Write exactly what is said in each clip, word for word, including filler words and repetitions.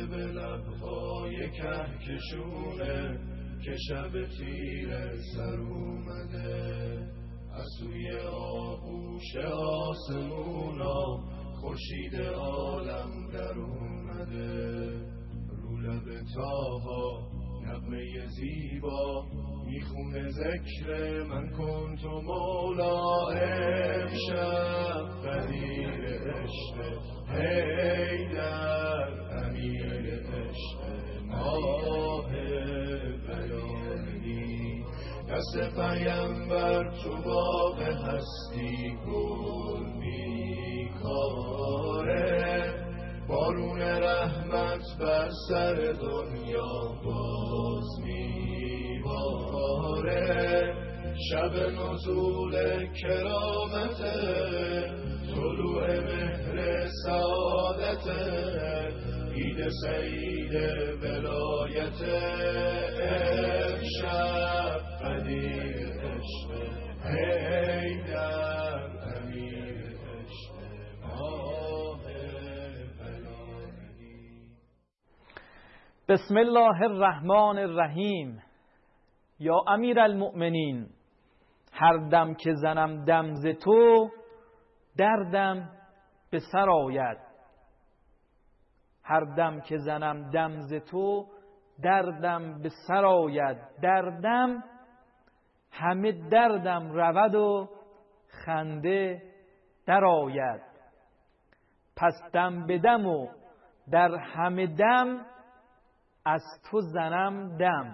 به لبهای کهکشونه که شب تیره سر اومده، از سوی آغوش آسمونا خورشید عالم در اومده. رو لب تاها نغمه زیبا میخونه ذکر من کن تو مولا. امشب قدیر عشق حیدر، امیر عشق ماه بیانی، دست پیمبر تو باغ هستی گل میکاره، بارون رحمت بر سر دنیا باز میباره. شب نزول کرامت، طلوع مهر سعادت، عید سعید ولایت. امشب قدیر عشق حیدر، امیر عشق ماه بیانی. بسم الله الرحمن الرحیم. یا امیر المؤمنین، هر دم که زنم دم ز تو، دردم به سر آید. هر دم که زنم دم ز تو، دردم به سر آید. دردم همه دردم رود و خنده در آید. پس دم به دم و در همه دم، از تو زنم دم.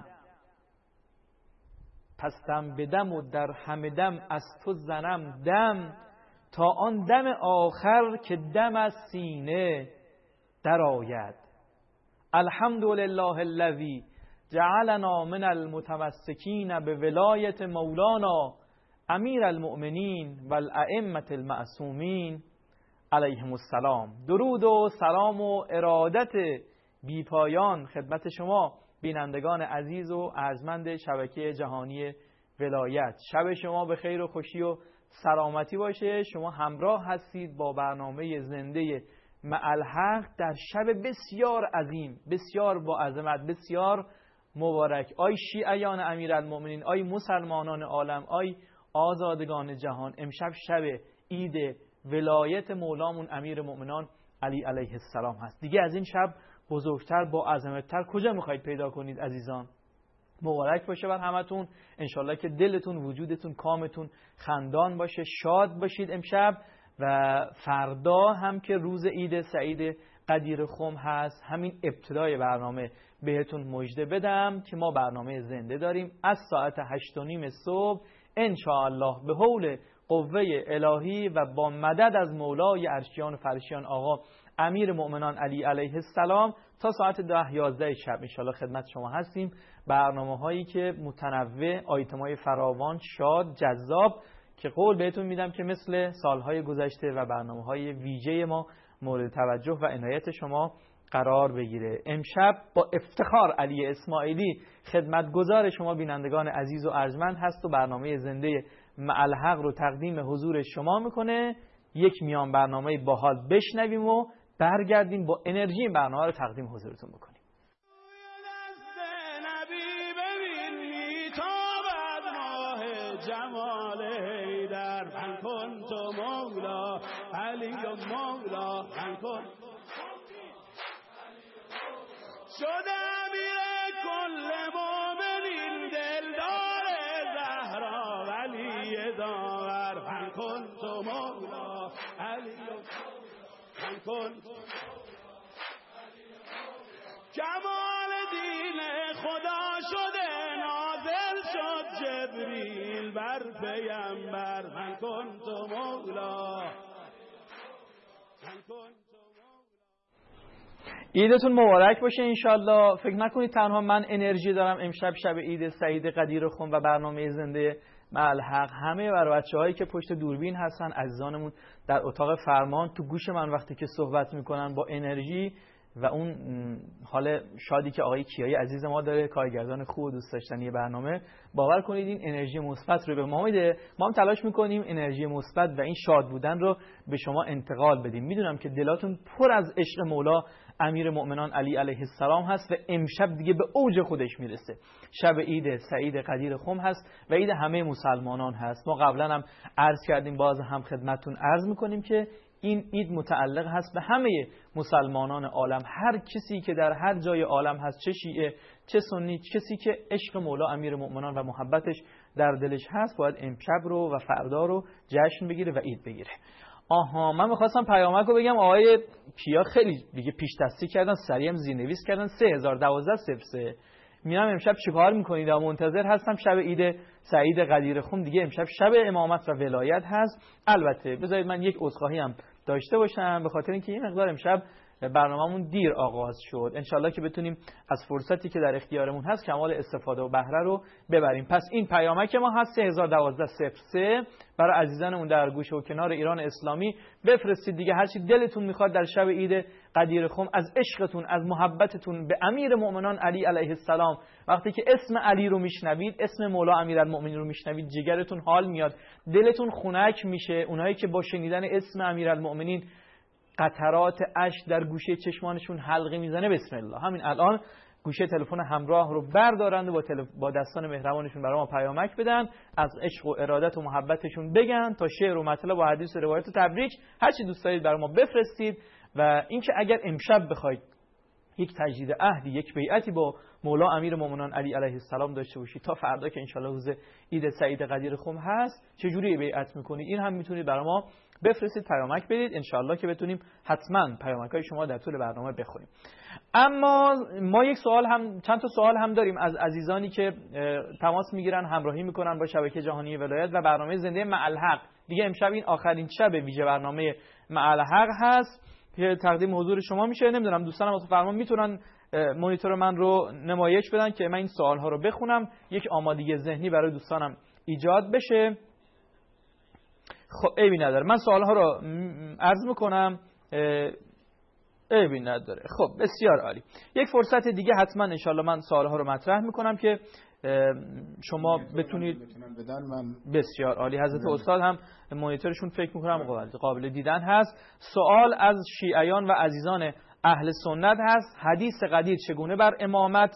پس دم به دم و در همه دم، از تو زنم دم، تا آن دم آخر که دم از سینه در آید. الحمدلله الذی جعلنا من المتمسکین به ولایت مولانا امیر المؤمنین و الائمة المعصومین علیهم السلام. درود و سلام و ارادت بی پایان خدمت شما بینندگان عزیز و ارجمند شبکه جهانی ولایت. شب شما به خیر و خوشی و سلامتی باشه. شما همراه هستید با برنامه زنده مع الحق در شب بسیار عظیم، بسیار با عظمت، بسیار مبارک. آی شیعیان امیرالمؤمنین، آی مسلمانان عالم، آی آزادگان جهان، امشب شب عید ولایت مولامون امیر مؤمنان علی علیه السلام هست. دیگه از این شب بزرگتر با عظمتتر کجا میخواید پیدا کنید عزیزان؟ مبارک باشه بر همتون. انشالله که دلتون، وجودتون، کامتون خندان باشه، شاد باشید امشب. و فردا هم که روز عید سعید قدیر خم هست، همین ابتدای برنامه بهتون مژده بدم که ما برنامه زنده داریم از ساعت هشت و نیم صبح انشاءالله به حول قوه الهی و با مدد از مولای عرشیان و فرشیان آقا امیر مؤمنان علی علیه السلام تا ساعت ده یازده شب انشاءالله خدمت شما هستیم. برنامه هایی که متنوع، آیتم های فراوان، شاد، جذاب، که قول بهتون میدم که مثل سالهای گذشته و برنامه های ویژه ما مورد توجه و عنایت شما قرار بگیره. امشب با افتخار علی اسماعیلی خدمتگزار شما بینندگان عزیز و ارجمند هست و برنامه زنده مع الحق رو تقدیم حضور شما میکنه. یک میان برنامه باحال بشنویم و برگردیم با انرژی این برنامه رو تقدیم حضورتون بکنیم. شده امیر کل مومنین، دلدار زهرا ولی داور. من کن تو مولا علی، من کن کمال دین خدا شده، نازل شد جبریل بر پیمبر. من کن تو مولا، من کن. عیدتون مبارک باشه انشالله. فکر نکنید تنها من انرژی دارم امشب شب عید سعید قدیر خم و برنامه زنده مع الحق. همه بر بچه‌هایی که پشت دوربین هستن، عزیزانمون در اتاق فرمان، تو گوش من وقتی که صحبت میکنن با انرژی و اون حال شادی که آقای کیایی عزیز ما داره، کارگردان خوب و دوست داشتنی برنامه، باور کنید این انرژی مثبت رو به ما میده. ما هم تلاش میکنیم انرژی مثبت و این شاد بودن رو به شما انتقال بدیم. میدونم که دلاتون پر از عشق مولا امیر مؤمنان علی علیه السلام هست و امشب دیگه به اوج خودش میرسه. شب عید سعید قدیر خم هست و عید همه مسلمانان هست. ما قبلا هم عرض کردیم، باز هم خدمتتون عرض میکنیم که این عید متعلق هست به همه مسلمانان عالم. هر کسی که در هر جای عالم هست، چه شیعه چه سنی، کسی که عشق مولا امیر مؤمنان و محبتش در دلش هست، باید امشب رو و فردا رو جشن بگیره و عید بگیره. آها، من میخواستم پیامک رو بگم. آقای کیا خیلی دیگه پیش دستی کردن، سریع هم زیرنویس کردن سه هزار و دوازده صفر سه. میرم امشب چیکار میکنید؟ منتظر هستم شب عید سعید قدیر خم. دیگه امشب شب امامت و ولایت هست. البته بذارید من یک عذرخواهی هم داشته باشم، به خاطر اینکه این مقدار امشب برنامه‌مون دیر آغاز شد. انشالله که بتونیم از فرصتی که در اختیارمون هست کمال استفاده و بهره رو ببریم. پس این پیامک ما هست سه هزار و دوازده صفر سه. برای عزیزانمون در گوشه و کنار ایران اسلامی بفرستید دیگه. هر چی دلتون میخواد در شب عید قدیر خم از عشقتون، از محبتتون به امیر مؤمنان علی علیه السلام، وقتی که اسم علی رو میشنوید، اسم مولا امیرالمؤمنین رو میشنوید، جگرتون حال میاد، دلتون خنک میشه. اونایی که با شنیدن اسم امیرالمؤمنین قطرات اشک در گوشه چشمانشون حلقه میزنه، بسم الله همین الان گوشه تلفن همراه رو بردارند و با, تلف... با دستان مهربانشون برای ما پیامک بدن، از عشق و ارادت و محبتشون بگن، تا شعر و مطلب و حدیث و روایت و تبریک هر چی دوست دارید برای ما بفرستید. و اینکه اگر امشب بخواید یک تجدید عهدی، یک بیعتی با مولا امیر مومنان علی علیه السلام داشته باشید تا فردا که انشالله روز عید سعید قدیر خم هست، چجوری بیعت میکنید؟ این هم میتونید برای ما بفرستید، پیامک بدید، انشالله که بتونیم حتما پیامک‌های شما در طول برنامه بخونیم. اما ما یک سوال هم چند تا سوال هم داریم از عزیزانی که تماس میگیرن، همراهی میکنن با شبکه جهانی ولایت و برنامه زنده مع الحق. دیگه امشب این آخرین شب ویژه برنامه مع الحق هست که تقدیم حضور شما میشه. نمیدونم دوستان لطف فرمان میتونن مانیتور من رو نمایش بدن که من این سوال ها رو بخونم، یک آمادگی ذهنی برای دوستانم ایجاد بشه. خب عیبی نداره، من سوال ها رو عرض میکنم، عیبی نداره. خب بسیار عالی. یک فرصت دیگه حتما انشالله من سوال ها رو مطرح میکنم که شما بتونید بدن. من بسیار عالی. حضرت استاد هم مانیتورشون فکر میکنم قابل دیدن هست. سوال از شیعیان و عزیزان اهل سنت هست: حدیث قدیر چگونه بر امامت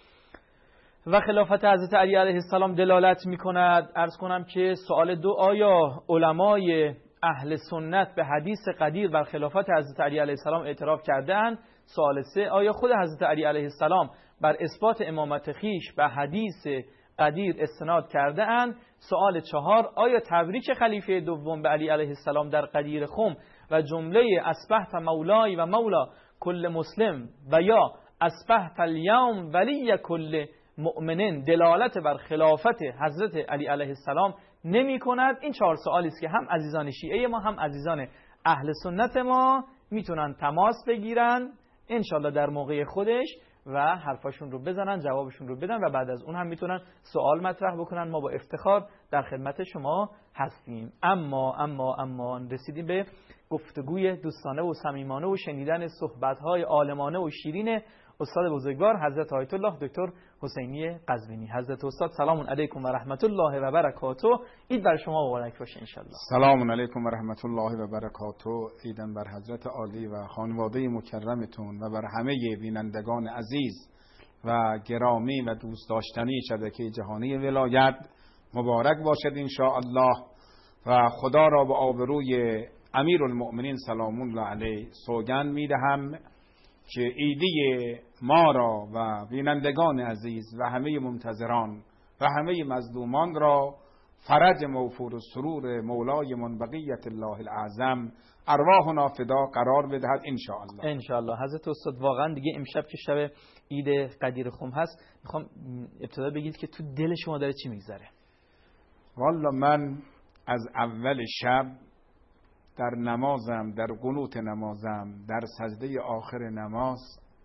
و خلافت حضرت علی علیه السلام دلالت میکند؟ عرض کنم که سوال دو: آیا علمای اهل سنت به حدیث قدیر بر خلافت حضرت علی علیه السلام اعتراف کرده‌اند؟ سوال سه: آیا خود حضرت علی علیه السلام بر اثبات امامت خیش به حدیث قدیر استناد کرده‌اند؟ سوال چهار: آیا تبریک خلیفه دوم به علی علیه السلام در قدیر خم و جمله اصبحت مولای و مولا کل مسلم و یا اصبحت الیوم ولی کل مؤمنین دلالت بر خلافت حضرت علی علیه السلام نمی کند؟ این چهار سوالی است که هم عزیزان شیعه ما هم عزیزان اهل سنت ما میتونن تماس بگیرن انشالله در موقع خودش و حرفاشون رو بزنن، جوابشون رو بدن و بعد از اون هم میتونن سوال مطرح بکنن. ما با افتخار در خدمت شما هستیم. اما اما اما رسیدیم به گفتگوی دوستانه و صمیمانه و شنیدن صحبت‌های عالمانه و شیرین استاد بزرگوار حضرت آیت الله دکتر حسینی قزوینی. حضرت استاد سلام علیکم و رحمت الله و برکاته. عید بر شما مبارک باشه ان شاء الله. سلام علیکم و رحمت الله و برکاته. عیدن بر حضرت عالی و خانواده مکرمتون و بر همه بینندگان عزیز و گرامی و دوست داشتنی شبکه جهانی ولایت مبارک باشد ان شاء الله. و خدا را به آبروی امیرالمؤمنین سلام الله علیه سوگند میدهم که عیدی ما را و بینندگان عزیز و همه منتظران و همه مظلومان را فرج موفور و سرور مولای من بقیت الله الاعظم ارواحنا فدا قرار بدهد ان شاء الله. ان شاء الله. حضرت استاد واقعا دیگه امشب که شب عید قدیر خم هست، میخوام ابتدا بگید که تو دل شما داره چی میگذره؟ والا من از اول شب در نمازم، در قنوت نمازم، در سجده آخر نماز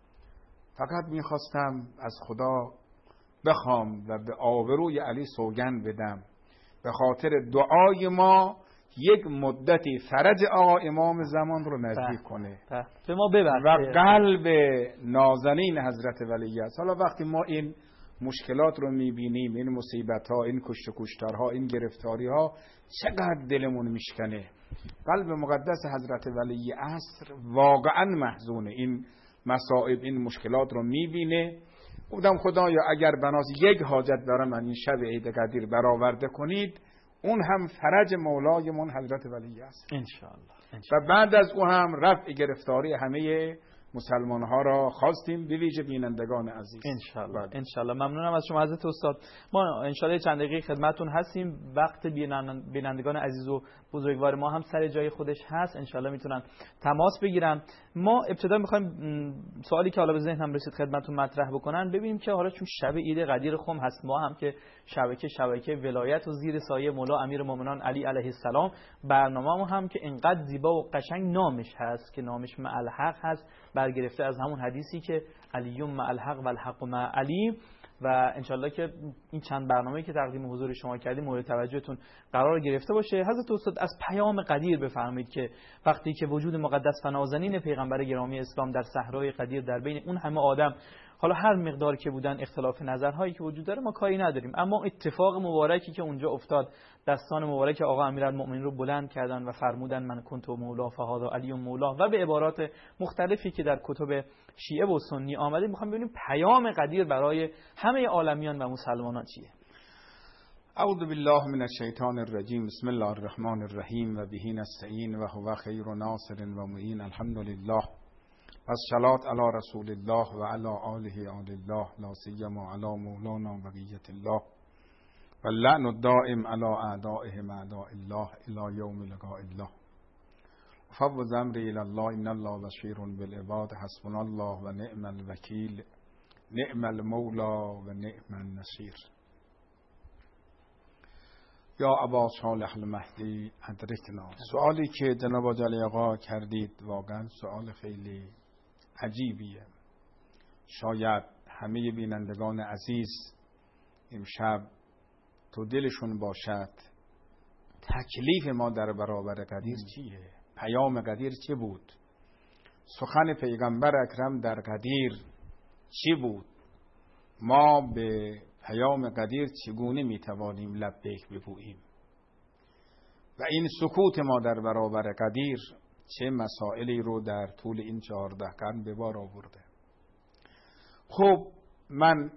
فقط میخواستم از خدا بخوام و به آبروی علی سوگند بدم به خاطر دعای ما یک مدتی فرج آقا امام زمان رو نزدیک کنه به ما ببخشه و قلب نازنین حضرت ولی است. حالا وقتی ما این مشکلات رو میبینیم، این مصیبت ها، این کشت و کشتارها، این گرفتاری ها، چقدر دلمون میشکنه. قلب مقدس حضرت ولی عصر واقعا محزونه. این مصائب این مشکلات رو میبینه. گفتم خدایا اگر بناس یک حاجت دارم من این شب عید قدیر برآورده کنید، اون هم فرج مولایمون حضرت ولی است انشاءالله. و بعد از او هم رفع گرفتاری همه مسلمان ها را خواستیم، به ویژه بینندگان عزیز. انشالله انشالله. ممنونم از شما حضرت استاد. ما انشالله چند دقیقه خدمتتون هستیم. وقت بینندگان عزیز و بزرگوار ما هم سر جای خودش هست، انشالله میتونن تماس بگیرن. ما ابتدا میخوایم سوالی که حالا به ذهنم رسید خدمتتون مطرح بکنن، ببینیم که حالا چون شب عید قدیر خم هست، ما هم که شبکه شبکه ولایت و زیر سایه مولا امیرالمومنین علی علیه السلام، برنامه‌مو هم که انقدر زیبا و قشنگ نامش هست که نامش مع الحق هست، برگرفته از همون حدیثی که علیوم مع الحق و الحق مع علی، و انشالله که این چند برنامه‌ای که تقدیم حضور شما کردیم مورد توجهتون قرار گرفته باشه. حضرت استاد از پیام قدیر بفرمایید که وقتی که وجود مقدس و نازنین پیغمبر گرامی اسلام در صحرای قدیر در بین اون همه آدم، حالا هر مقدار که بودن اختلاف نظرهایی که وجود داره ما کاری نداریم، اما اتفاق مبارکی که اونجا افتاد، دستان مبارک آقا امیرالمومنین رو بلند کردن و فرمودن من کنت مولا فهذا علی مولا، و به عبارات مختلفی که در کتب شیعه و سنی آمده. میخوام ببینیم پیام قدیر برای همه عالمیان و مسلمانان چیه. اعوذ بالله من الشیطان الرجیم. بسم الله الرحمن الرحیم و به نستعین و هو خیر ناصر و معین. الحمدلله و الصلاة علی رسول الله و علی آله آل الله، لا سیما علی مولانا بقیت الله و اللعن الدائم علی اعدائهم اعداء الله الی یوم لقاء الله. فوض امری الی الله ان الله بشیر بالعباد. حسبنا الله و نعم الوکیل، نعم المولا و نعم النصیر. یا ابا صالح المهدی ادرکنا. سوالی که جناب جلی آقا کردید واقعا سوال خیلی عجیبیه. شاید همه بینندگان عزیز امشب تو دلشون باشد تکلیف ما در برابر قدیر چیه؟ پیام قدیر چه بود؟ سخن پیغمبر اکرم در قدیر چی بود؟ ما به پیام قدیر چگونه میتوانیم لبیک بگوییم؟ و این سکوت ما در برابر قدیر چه مسائلی رو در طول این چهارده قرن به بار آورده؟ خب من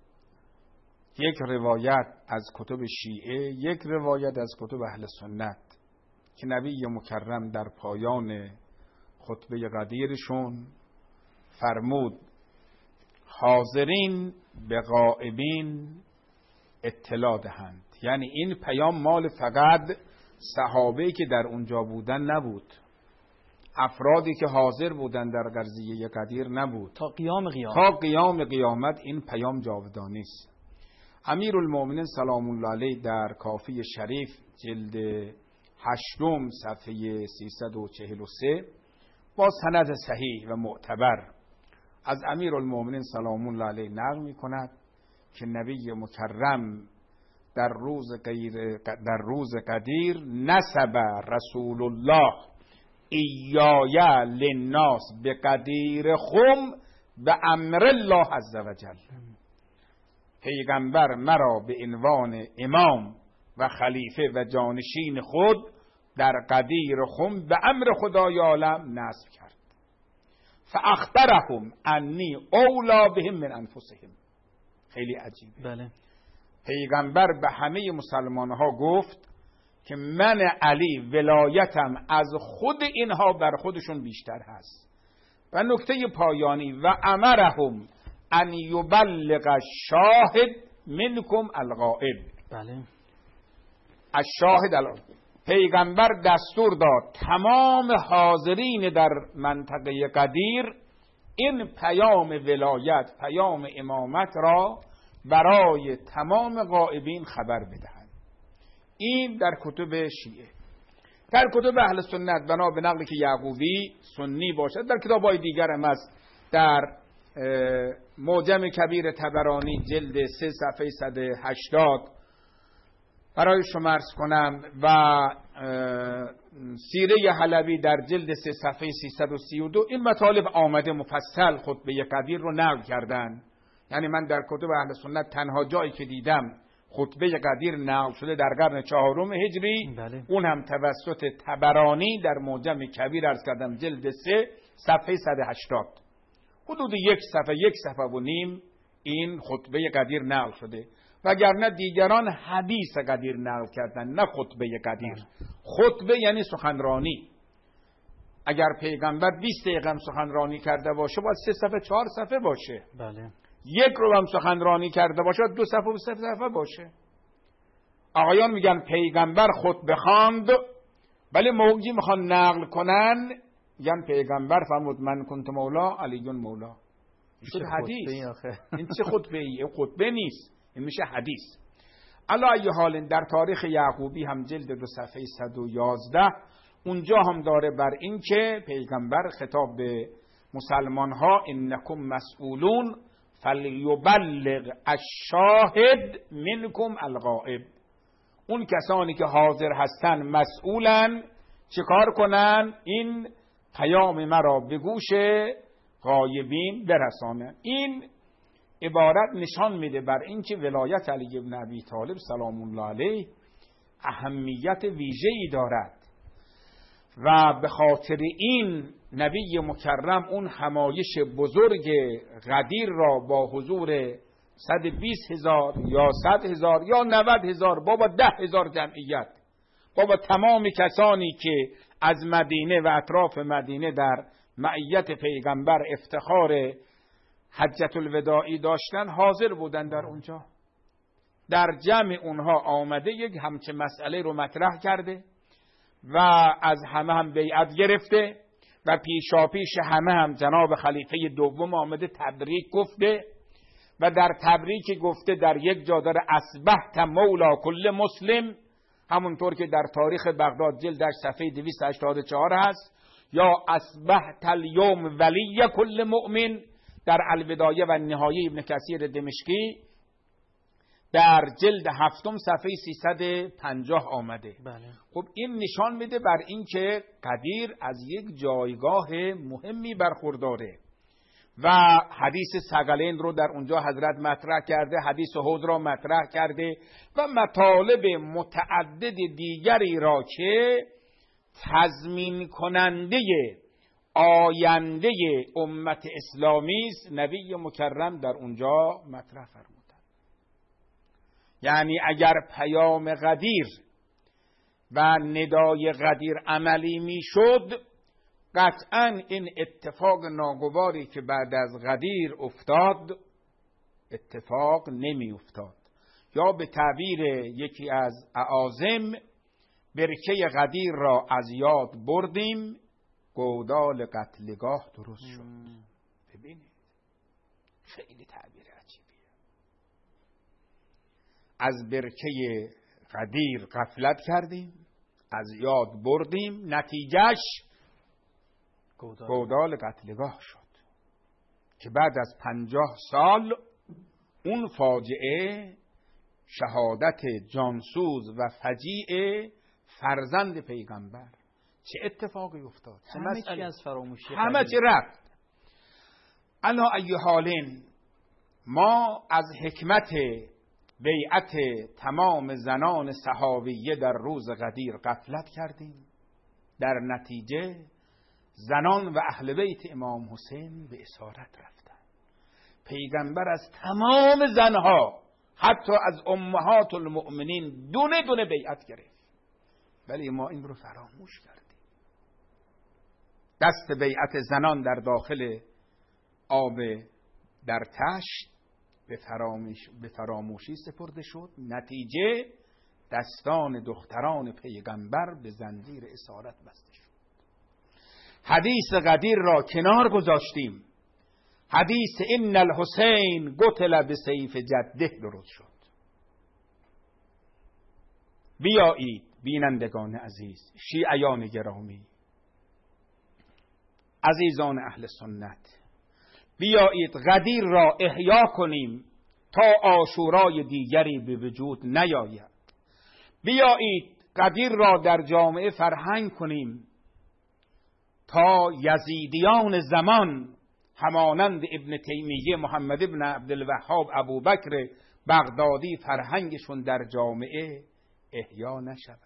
یک روایت از کتب شیعه، یک روایت از کتب اهل سنت که نبی مکرم در پایان خطبه قدیرشون فرمود حاضرین به غائبین اطلاع دهند. یعنی این پیام مال فقط صحابه که در اونجا بودن نبود، افرادی که حاضر بودن در قضیه قدیر نبود، تا قیام قیامت تا قیام قیامت این پیام جاودانی است. امیرالمومنین سلام الله علیه در کافی شریف جلد هشتم صفحه سیصد و چهل و سه با سند صحیح و معتبر از امیرالمومنین سلام الله علیه نقل می کند که نبی مکرم در روز غیر در روز قدیر نسب رسول الله ایایا للناس به قدیر خم به امر الله عز وجل. پیغمبر مرا به عنوان امام و خلیفه و جانشین خود در قدیر خم به امر خدای عالم نصب کرد. فاخبرهم انی اولا بهم من انفسهم. خیلی عجیبه. بله. پیغمبر به همه مسلمان ها گفت که من علی ولایتم از خود اینها بر خودشون بیشتر هست. و نکته پایانی و امرهم ان یبلغ الشاهد منکم الغائب. بله. الشاهد الغائب. پیغمبر دستور داد تمام حاضرین در منطقه قدیر این پیام ولایت، پیام امامت را برای تمام غائبین خبر بدهند. این در کتب شیعه. در کتب اهل سنت بنا به نقلی که یعقوبی سنی باشد در کتاب‌های دیگر هم است، در معجم کبیر طبرانی جلد سه صفحه صد و هشتاد برای شما عرض کنم و سیره حلبی در جلد سه صفحه سیصد و سی و دو این مطالب آمده مفصل خطبه قدیر رو نقل کردن. یعنی من در کتب اهل سنت تنها جایی که دیدم خطبه قدیر نقل شده در قرن چهارم هجری، بله. اون هم توسط طبرانی در معجم کبیر عرض کردم جلد سه صفحه صد و هشتاد. حدود یک صفحه یک صفحه و نیم این خطبه قدیر نقل شده، وگرنه دیگران حدیث قدیر نقل کردن، نه خطبه قدیر. خطبه یعنی سخنرانی. اگر پیغمبر بیست دقیقه سخنرانی کرده باشه باید سه صفحه چهار صفحه باشه. بله. یک رو هم سخنرانی کرده باشه دو صفحه و سه صفحه باشه. آقایان میگن پیغمبر خطبه خواند، ولی موقعی میخوان نقل کنن میگن پیغمبر فرمود من کنت مولا علیون مولا. شد حدیث. این چه خطبه ای؟ این خطبه نیست، این میشه حدیث. علا ای حال در تاریخ یعقوبی هم جلد دو صفحه صد و یازده اونجا هم داره بر این که پیغمبر خطاب به مسلمان ها انکم مسئولون فلیبلغ الشاهد منکم الغائب. اون کسانی که حاضر هستن مسئولن، چیکار کنن؟ این پیام مرا به گوش غایبین برسانن. این عبارت نشان میده بر این که ولایت علی ابن ابی طالب سلام الله علیه اهمیت ویژه‌ای دارد و به خاطر این نبی مکرم اون همایش بزرگ غدیر را با حضور صد و بیست هزار یا صد هزار یا نود هزار بابا ده هزار جمعیت، بابا تمام کسانی که از مدینه و اطراف مدینه در معیت پیغمبر افتخار حجت الوداعی داشتن حاضر بودن در اونجا. در جمع اونها آمده یک همچه مسئله رو مطرح کرده و از همه هم بیعت گرفته و پیشا پیش همه هم جناب خلیفه دوم آمده تبریک گفته و در تبریک گفته در یک جا داره اصبحت مولا کل مسلم، همونطور که در تاریخ بغداد جلدش صفحه دویست و هشتاد و چهار هست، یا اصبحت الیوم ولی کل مؤمن در البدایه و نهایه ابن کثیر دمشقی در جلد هفتم صفحه سیصد و پنجاه آمده. بله. خب این نشان میده بر این که قدیر از یک جایگاه مهمی برخورداره و حدیث ثقلین رو در اونجا حضرت مطرح کرده، حدیث حوض را مطرح کرده و مطالب متعدد دیگری را که تضمین کننده آینده امت اسلامی است نبی مکرم در اونجا مطرح فرمودند. یعنی اگر پیام غدیر و ندای غدیر عملی میشد، قطعا این اتفاق ناگواری که بعد از غدیر افتاد اتفاق نمی افتاد. یا به تعبیر یکی از اعاظم برکه غدیر را از یاد بردیم، گودال قتلگاه درست شد. ببینید خیلی تعبیر عجیبیه. از برکه غدیر غفلت کردیم، از یاد بردیم، نتیجهش گودال, گودال قتلگاه شد که بعد از پنجاه سال اون فاجعه شهادت جانسوز و فجیع فرزند پیغمبر، چه اتفاقی افتاد؟ همه چی از فراموشی، همه چی رفت. علا ای حالین ما از حکمت بیعت تمام زنان صحابیه در روز غدیر غفلت کردیم، در نتیجه زنان و اهل بیت امام حسین به اسارت رفتن. پیغمبر از تمام زنها حتی از امهات المؤمنین دونه دونه بیعت گرفت، ولی ما این رو فراموش کردیم. دست بیعت زنان در داخل آب در تشت به فراموش به فراموشی سپرده شد، نتیجه دستان دختران پیغمبر به زنجیر اسارت بسته شد. حدیث غدیر را کنار گذاشتیم، حدیث ان الحسین قتل بسیف جده درست شد. بیایید بینندگان عزیز، شیعیان گرامی، عزیزان اهل سنت، بیایید غدیر را احیا کنیم تا عاشورای دیگری به وجود نیاید. بیایید غدیر را در جامعه فرهنگ کنیم تا یزیدیان زمان همانند ابن تیمیه، محمد ابن عبدالوهاب، ابوبکر بغدادی فرهنگشون در جامعه احیا نشود.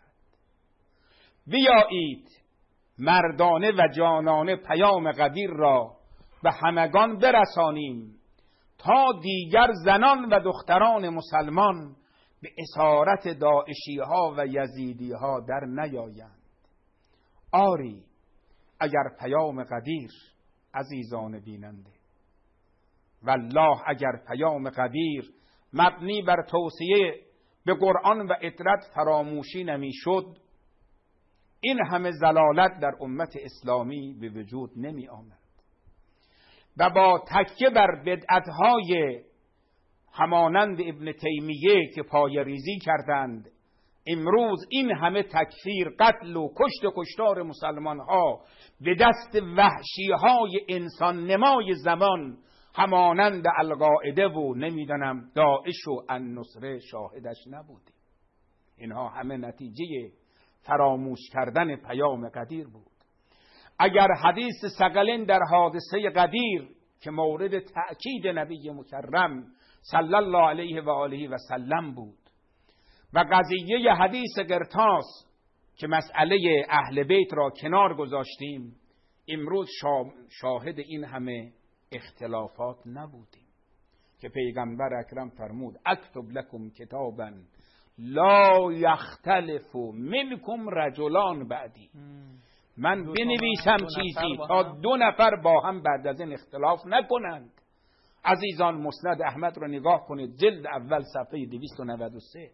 بیایید مردانه و جانانه پیام غدیر را به همگان برسانیم تا دیگر زنان و دختران مسلمان به اسارت داعشی ها و یزیدی ها در نیایند. آری اگر پیام قدیر عزیزان بیننده، والله اگر پیام قدیر مبنی بر توصیه به قرآن و اطرت فراموشی نمیشد، این همه زلالت در امت اسلامی به وجود نمی آمد و با تکیه بر بدعتهای همانند ابن تیمیه که پای ریزی کردند، امروز این همه تکفیر، قتل و کشت و کشتار مسلمان ها به دست وحشی های انسان نمای زمان همانند القاعده و نمیدانم داعش و النصره شاهدش نبودیم. اینها همه نتیجه فراموش کردن پیام قدیر بود. اگر حدیث ثقلین در حادثه قدیر که مورد تأکید نبی مکرم صلی الله علیه و آله و سلم بود و قضیه حدیث قرطاس که مسئله اهل بیت را کنار گذاشتیم، امروز شاهد این همه اختلافات نبودیم که پیغمبر اکرم فرمود اکتب لکم کتابا لا یختلف منکم رجلان بعدی، من بنویسم چیزی تا دو نفر با هم بعد از این اختلاف نکنند. عزیزان مسند احمد رو نگاه کنید، جلد اول صفحه دویست و نود و سه.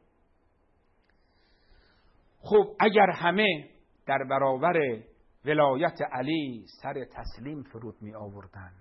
خب اگر همه در برابر ولایت علی سر تسلیم فرود می آوردن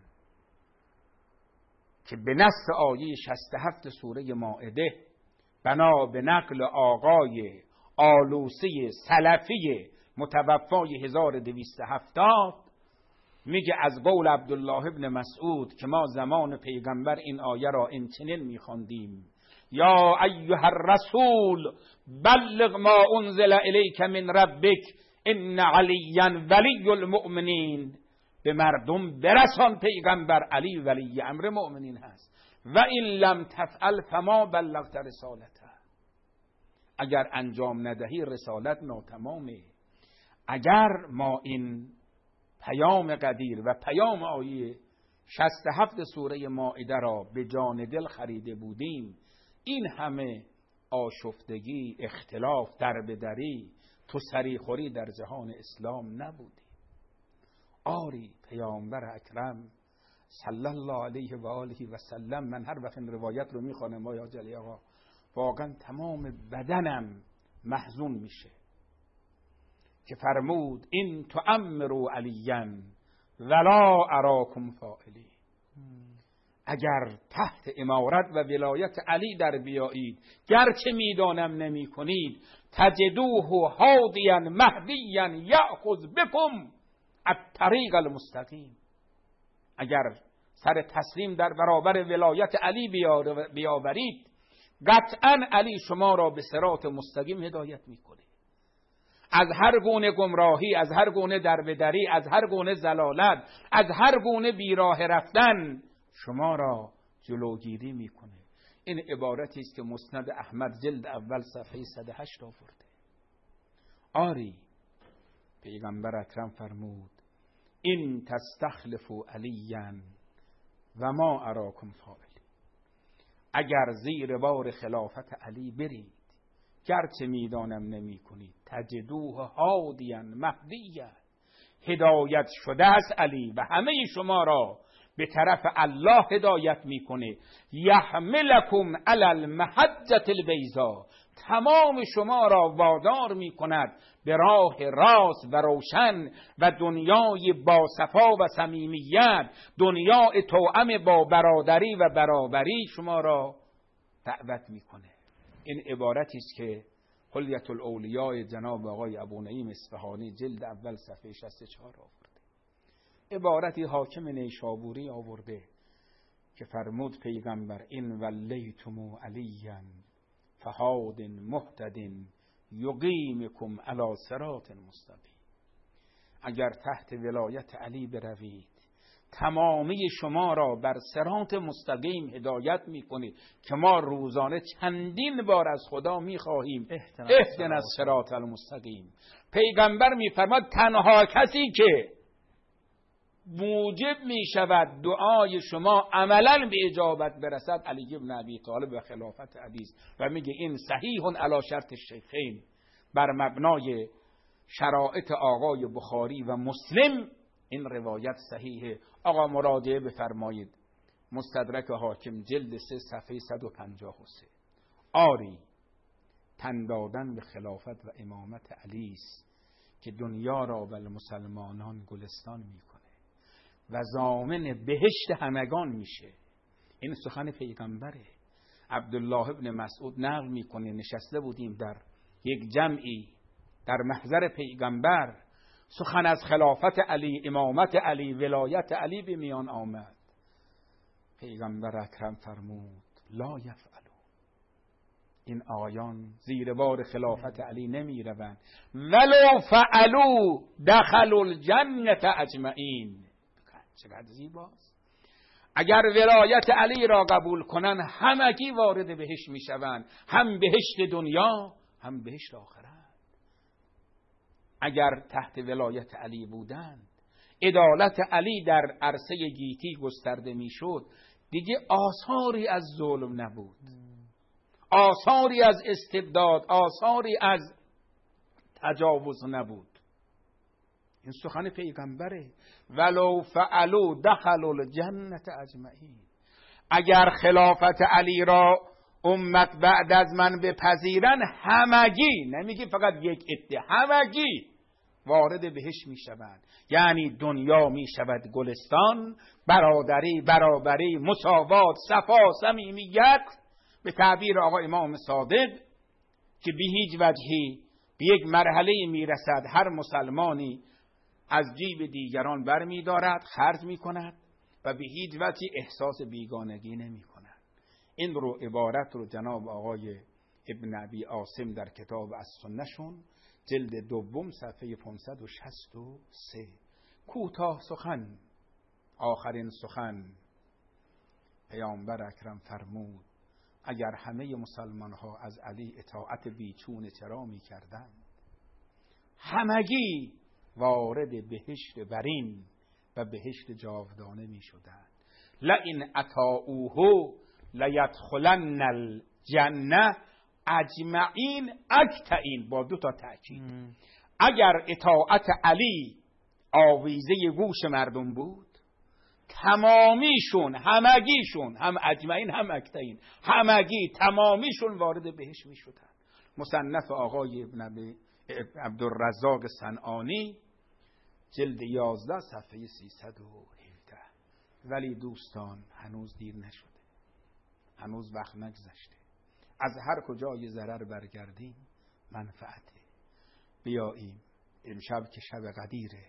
که به نص آیه شصت و هفت سوره مائده بنا به نقل آقای آلوسی سلفی متوفای هزار و دویست و هفتاد میگه از قول عبدالله ابن مسعود که ما زمان پیغمبر این آیه را اینچنین میخواندیم: یا ایها الرسول بلغ ما انزل الیک من ربک ان علیا ولی المؤمنین، به مردم برسان پیغمبر علی ولی امر مؤمنین هست. و این لم تفعل فما بلغت رسالته، اگر انجام ندهی رسالت ناتمامه. اگر ما این پیام قدیر و پیام آیه شصت و هفت سوره مائده را به جان دل خریده بودیم، این همه آشفتگی، اختلاف، دربدری، تو سریخوری در جهان اسلام نبودی. آری پیامبر اکرم صلی الله علیه و آله و سلم، من هر وقت این روایت رو میخوانم آیا جلی آقا واقعا تمام بدنم محزون میشه که فرمود این تؤمروا علیا ولا اراکم فاعلی، اگر تحت امارت و ولایت علی در بیایید گرچه میدانم نمی کنید، تجدوه هادیا مهدیا یأخذ بکم الطریق المستقیم، اگر سر تسلیم در برابر ولایت علی بیاورید قطعا علی شما را به صراط مستقیم هدایت میکنه، از هر گونه گمراهی، از هر گونه دربدری، از هر گونه زلالت، از هر گونه بیراه رفتن شما را جلوگیری میکنه. این عبارتی است که مسند احمد جلد اول صفحه صد و هشت آورده. آری پیغمبر اکرم فرمود این تستخلفوا علیا و ما اراکم فاعلی، اگر زیر بار خلافت علی برید گرچه میدانم نمی کنید، تجدوه هادیا مهدیا، هدایت شده است علی و همه شما را به طرف الله هدایت میکنه. یحملکم علی المحجة البیضاء، تمام شما را وادار میکند به راه راست و روشن و دنیای با صفا و صمیمیت، دنیای توأم با برادری و برابری شما را دعوت میکنه. این عبارتی است که حلیة الاولیاء جناب آقای ابو نعیم اصفهانی جلد اول صفحه شصت و چهار آورده. عبارتی حاکم نیشابوری آورده که فرمود پیغمبر این ولیتم علیا فهاد مهتد یقیمکم علی صراط مستقیم، اگر تحت ولایت علی بروید تمامی شما را بر صراط مستقیم هدایت میکنید که ما روزانه چندین بار از خدا میخواهیم اهدنا الصراط المستقیم. پیغمبر میفرماد تنها کسی که موجب می شود دعای شما عملا به اجابت برسد، علی ابن ابی طالب و خلافت علی و میگه این صحیح علی شرط الشیخین، بر مبنای شرایط آقای بخاری و مسلم این روایت صحیحه. آقا مراجعه بفرمایید مستدرک حاکم جلد سه صفحه صد و پنجاه و سه. آری تن دادن به خلافت و امامت علی است که دنیا را و مسلمانان گلستان میکنه و ضامن بهشت همگان میشه. این سخن پیغمبره. عبدالله ابن مسعود نقل میکنه نشسته بودیم در یک جمعی در محضر پیغمبر، سخن از خلافت علی، امامت علی، ولایت علی به میان آمد. پیغمبر اکرم فرمود لا یفعلون، این آیان زیر بار خلافت علی نمی روند، ولو فعلوا دخلوا الجنة اجمعین. چقدر زیباست. اگر ولایت علی را قبول کنن همگی وارد بهشت می شوند، هم بهشت دنیا هم بهشت آخرت. اگر تحت ولایت علی بودند، عدالت علی در عرصه گیتی گسترده می شد، دیگه آثاری از ظلم نبود، آثاری از استبداد، آثاری از تجاوز نبود. این سخن پیغمبره. ولو فعلوا دخلوا الجنة اجمعین. اگر خلافت علی را امت بعد از من بپذیرن همگی، نمیگی فقط یک عده، همگی وارد بهشت میشوند. یعنی دنیا میشود گلستان، برادری، برابری، مساوات، صفا، صمیمیت، به تعبیر آقا امام صادق که به هیچ وجهی به یک مرحله میرسد هر مسلمانی از جیب دیگران بر میدارد، خرج میکند و به هیچ وجهی احساس بیگانگی نمی کند. این رو عبارت رو جناب آقای ابن ابی عاصم در کتاب از سنشون جلد دوم صفحه پانصد و شصت و سه. کوتاه سخن، آخرین سخن، پیامبر اکرم فرمود اگر همه مسلمان ها از علی اطاعت بیچون چرا می کردند، همگی وارد بهشت برین و بهشت جاودانه می شدند. لئن اطاعوه لیدخلن الجنه اجمعین اکتئین، با دو تا تأکید. اگر اطاعت علی آویزه گوش مردم بود، تمامیشون، همگیشون، هم اجمعین هم اکتئین، همگی تمامیشون وارد بهشت می شدند. مصنف آقای ابن عبدالرزاق صنعانی جلد یازده صفحه سیصد و هفده. ولی دوستان هنوز دیر نشده، هنوز وقت نگذشته. از هر کجای ضرر برگردیم منفعته. بیاییم امشب که شب قدیره،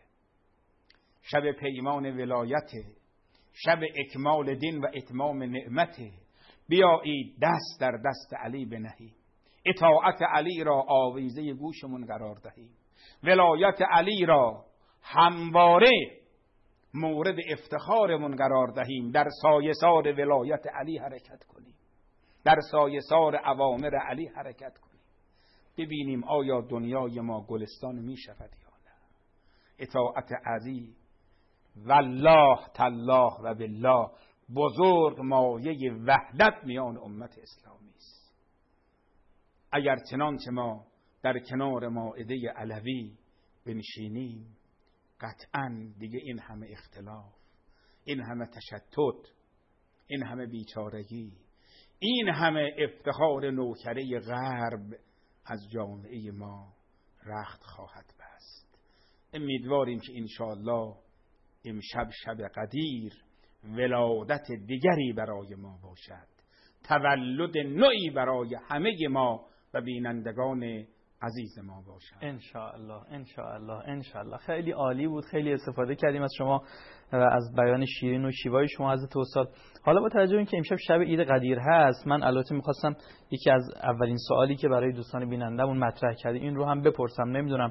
شب پیمان ولایته، شب اکمال دین و اتمام نعمته، بیایید دست در دست علی بنهیم، اطاعت علی را آویزه گوشمون قرار دهیم، ولایت علی را همواره مورد افتخارمون قرار دهیم، در سایه‌سار ولایت علی حرکت کنیم، در سایه‌سار اوامر علی حرکت کنیم. ببینیم آیا دنیای ما گلستان می شود یا نه. اطاعت علی والله تالله و بالله بزرگ مایه وحدت میان امت اسلامی است. اگر چنانچه ما در کنار مائده علوی بنشینیم، قطعاً دیگه این همه اختلاف، این همه تشتت، این همه بیچارگی، این همه افتخار نوکره غرب از جامعه ما رخت خواهد بست. امیدواریم که انشاءالله امشب شب قدیر ولادت دیگری برای ما باشد، تولد نوعی برای همه ما و بینندگان عزیز ما باشد. انشاءالله انشاءالله انشاءالله. خیلی عالی بود، خیلی استفاده کردیم از شما و از بیان شیرین و شیوای شما حضرت استاد. حالا با توجه به اینکه امشب شب عید قدیر هست، من البته می‌خواستم یکی از اولین سوالی که برای دوستان بینندمون مطرح کردیم این رو هم بپرسم. نمیدونم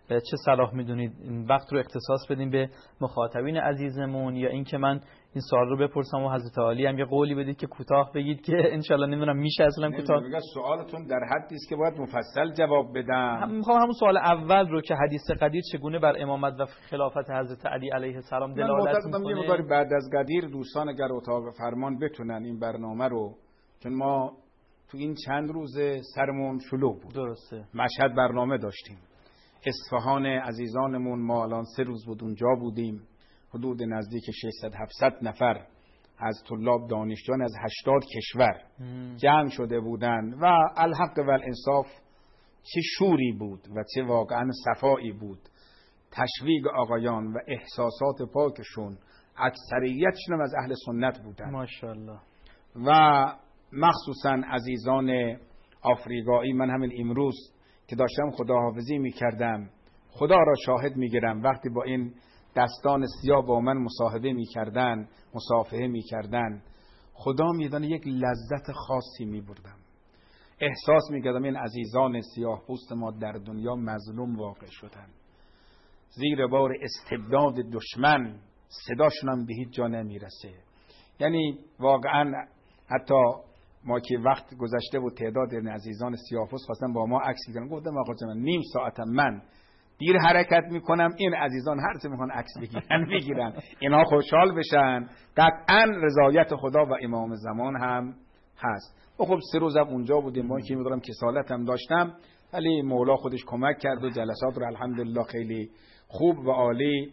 چه صلاح میدونید این وقت رو اختصاص بدیم به مخاطبین عزیزمون، یا اینکه من این سوال رو بپرسم و حضرت عالی هم یه قولی بدید که کوتاه بگید که انشالله نمیدونم میشه اصلا کوتاه؟ میگم سوالتون در حدی است که باید مفصل جواب بدم. هم میخوام همون سوال اول رو که حدیث قدیر چگونه بر امامت و خلافت حضرت علی علیه السلام دلالت میکنه. یه مقدار بعد از قدیر دوستان اگر اتاق فرمان بتونن این برنامه رو، چون ما تو این چند روز سرمون شلوغ بود. درسته. مشهد برنامه داشتیم، اصفهان عزیزانمون ما الان سه روز بود اونجا بودیم، حدود نزدیک ششصد هفتصد نفر از طلاب دانشجویان از هشتاد کشور مم. جمع شده بودند و الحق و الانصاف چه شوری بود و چه واقعا صفایی بود. تشویق آقایان و احساسات پاکشون، اکثریتشون از اهل سنت بودند ماشاءالله. و مخصوصا عزیزان آفریقایی. من همین امروز که داشتم خداحافظی میکردم، خدا را شاهد میگیرم، وقتی با این دستان سیاه با من مصاحبه میکردن، مصافحه میکردن، خدا میدانه یک لذت خاصی میبردم. احساس میکردم این عزیزان سیاه پوست ما در دنیا مظلوم واقع شدن، زیر بار استبداد دشمن، صداشون هم به هیچ جا نمیرسه. یعنی واقعا حتی ما که وقت گذشته بود تعداد عزیزان سیاه‌پوست خواستن با ما عکس بگیرن، گفتم آقا جان نیم ساعتم من دیر حرکت میکنم، این عزیزان هر چه میخوان عکس بگیرن بگیرن، اینا خوشحال بشن. قطعا رضایت خدا و امام زمان هم هست. و خب سه روزم اونجا بودیم، ما که میدونم کسالت هم داشتم، ولی مولا خودش کمک کرد و جلسات رو الحمدلله خیلی خوب و عالی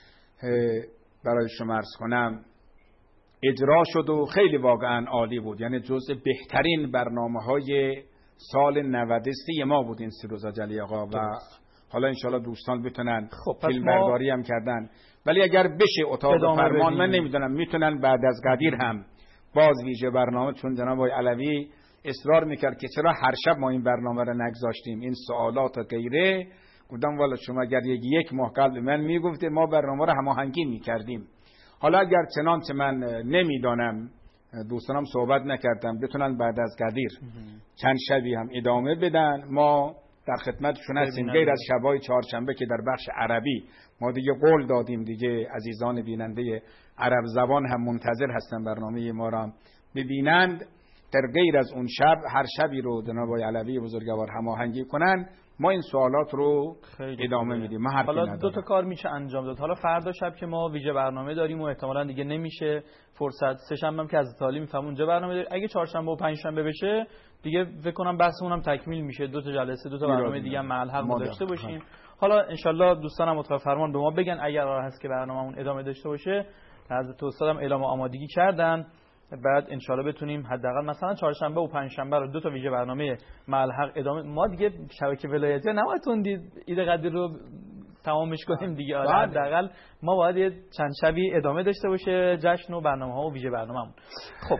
برای شما عرض کنم اجرا شد و خیلی واقعا عالی بود. یعنی جزء بهترین برنامه‌های سال نود و سه ما بود این سه روز جلی آقا. و حالا انشالله دوستان بتونن خب فیلم برداری هم کردن، ولی اگر بشه اتاق فرمان من نمیدونم میتونن بعد از قدیر هم باز ویژه برنامه، چون جناب آقای علوی اصرار میکرد که چرا هر شب ما این برنامه رو نگذاشتیم، این سوالات و غیره. گفتم والا شما اگر یک یک ماه قبل من میگفته ما برنامه رو هماهنگی میکردیم. حالا اگر چنانچه من نمیدانم، دوستانم صحبت نکردم، بتونن بعد از قدیر چند شبی هم ادامه بدن، ما در خدمتشون هستیم. غیر از شبای چهارشنبه که در بخش عربی ما دیگه قول دادیم، دیگه عزیزان بیننده عرب زبان هم منتظر هستن برنامه ما را ببینند. در غیر از اون شب هر شبی رو جناب آقای علوی بزرگوار هماهنگی کنن، ما این سوالات رو ادامه میدیم. حالا دو تا کار میشه انجام داد. حالا فردا شب که ما ویژه برنامه داریم و احتمالاً دیگه نمیشه فرصت، سه شنبه هم که از تعالی میفهمون اونجا برنامه داریم، اگه چهارشنبه و پنجشنبه بشه دیگه فکر کنم بحثمون هم تکمیل میشه، دو تا جلسه دو تا برنامه دیگه هم ملحق داشته باشیم. حالا انشالله دوستانم اتاق فرمان به ما بگن اگر قرار هست که برنامه‌مون ادامه داشته باشه، حضرت استادم اعلام آمادگی کردن، بعد انشالله بتونیم حداقل مثلا چهارشنبه و پنجشنبه رو دو تا ویژه برنامه ملحق ادامه. ما دیگه شبکه ولایتی نباید تون عید قدیر رو تمامش کنیم دیگه، حداقل ما باید یه چند شبی ادامه داشته باشه جشن و برنامه‌ها و ویژه برنامه‌مون. خب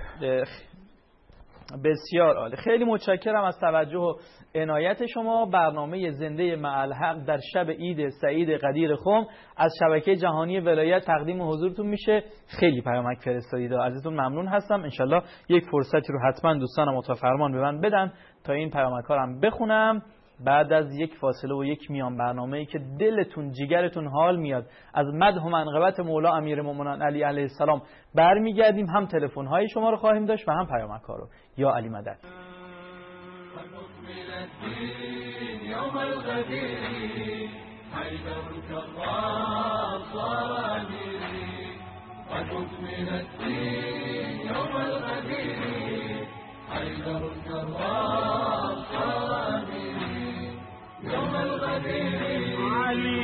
بسیار عالی، خیلی متشکرم از توجه و عنایت شما. برنامه زنده مع الحق در شب عید سعید قدیر خم از شبکه جهانی ولایت تقدیم حضورتون میشه. خیلی پیامک فرستادید، ازتون ممنون هستم. انشالله یک فرصتی رو حتما دوستانم اتاق فرمان به من بدن تا این پیامک ها رو هم بخونم. بعد از یک فاصله و یک میان برنامه‌ای که دلتون جیگرتون حال میاد از مدح و منقبت مولا امیرالمومنین علی علیه السلام برمیگردیم، هم تلفن های شما رو خواهیم داشت و هم پیامک ها رو. یا علی مدد. يوم الغدير حيدرك الله صار أميري قد أكمل الدين يوم الغدير حيدرك الله صار أميري يوم الغدير علي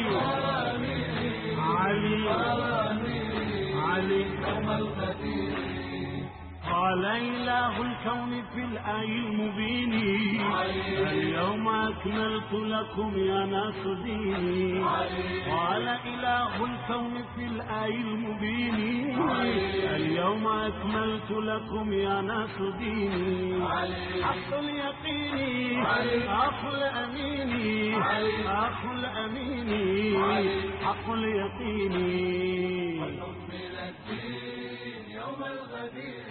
علي علي يوم الغدير قال إله الكون في الآي المبين اليوم أكملت لكم يا ناس ديني. قال إله الكون في الآي المبين اليوم أكملت لكم يا ناس ديني. حق اليقين حق الأمين حق الأمين حق اليقين يوم الغدير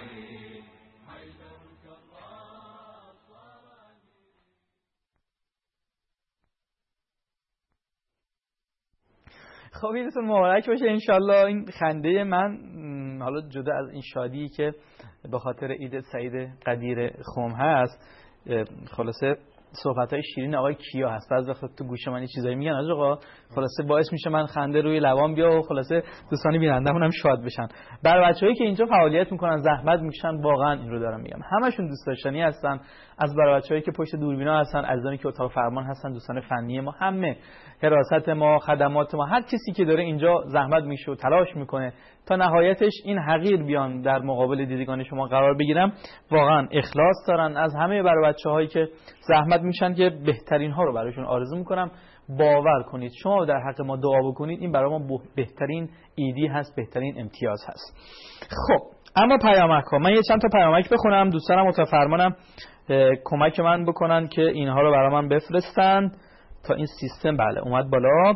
خب ایدتون مبارک باشه انشالله. این خنده من حالا جدا از این شادی که به خاطر عید سعید قدیر خم هست، خلاصه صحبت‌های شیرین آقای کیا هست، بعضی وقتا تو گوش من چیزایی میگن از آقا، خلاصه باعث میشه من خنده روی لبام بیا و خلاصه دوستان بینندمون هم شاد بشن. برای بچه‌هایی که اینجا فعالیت میکنن، زحمت میکشن، واقعا این رو دارم میگم، همشون دوست داشتنی هستن. از برای بچه‌هایی که پشت دوربینا هستن، عزیزانی که اتاق فرمان هستن، دوستان فنی ما، همه حراست ما، خدمات ما، هر کسی که داره اینجا زحمت میشه و تلاش میکنه تا نهایتش این حقیر بیان در مقابل دیدگان شما قرار بگیرم، واقعا اخلاص دارن. از همه برای بچه‌هایی که زحمت میشن که بهترین ها رو براشون آرزو میکنم. باور کنید شما در حق ما دعا بکنید، این برای ما بهترین ایدی هست، بهترین امتیاز هست. خب اما پیامک ها، من یه چند تا پیامک بخونم، دوستانم اتاق فرمانم کمک من بکنن که اینها رو برای من بفرستن تا این سیستم بله اومد بالا.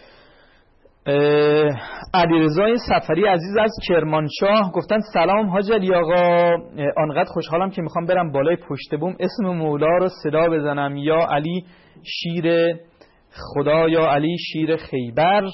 علیرضا سفری عزیز از کرمانشاه گفتن سلام حاج علی آقا، آنقدر خوشحالم که میخوام برم بالای پشت بوم اسم مولا رو صدا بزنم، یا علی شیر خدا، یا علی شیر خیبر،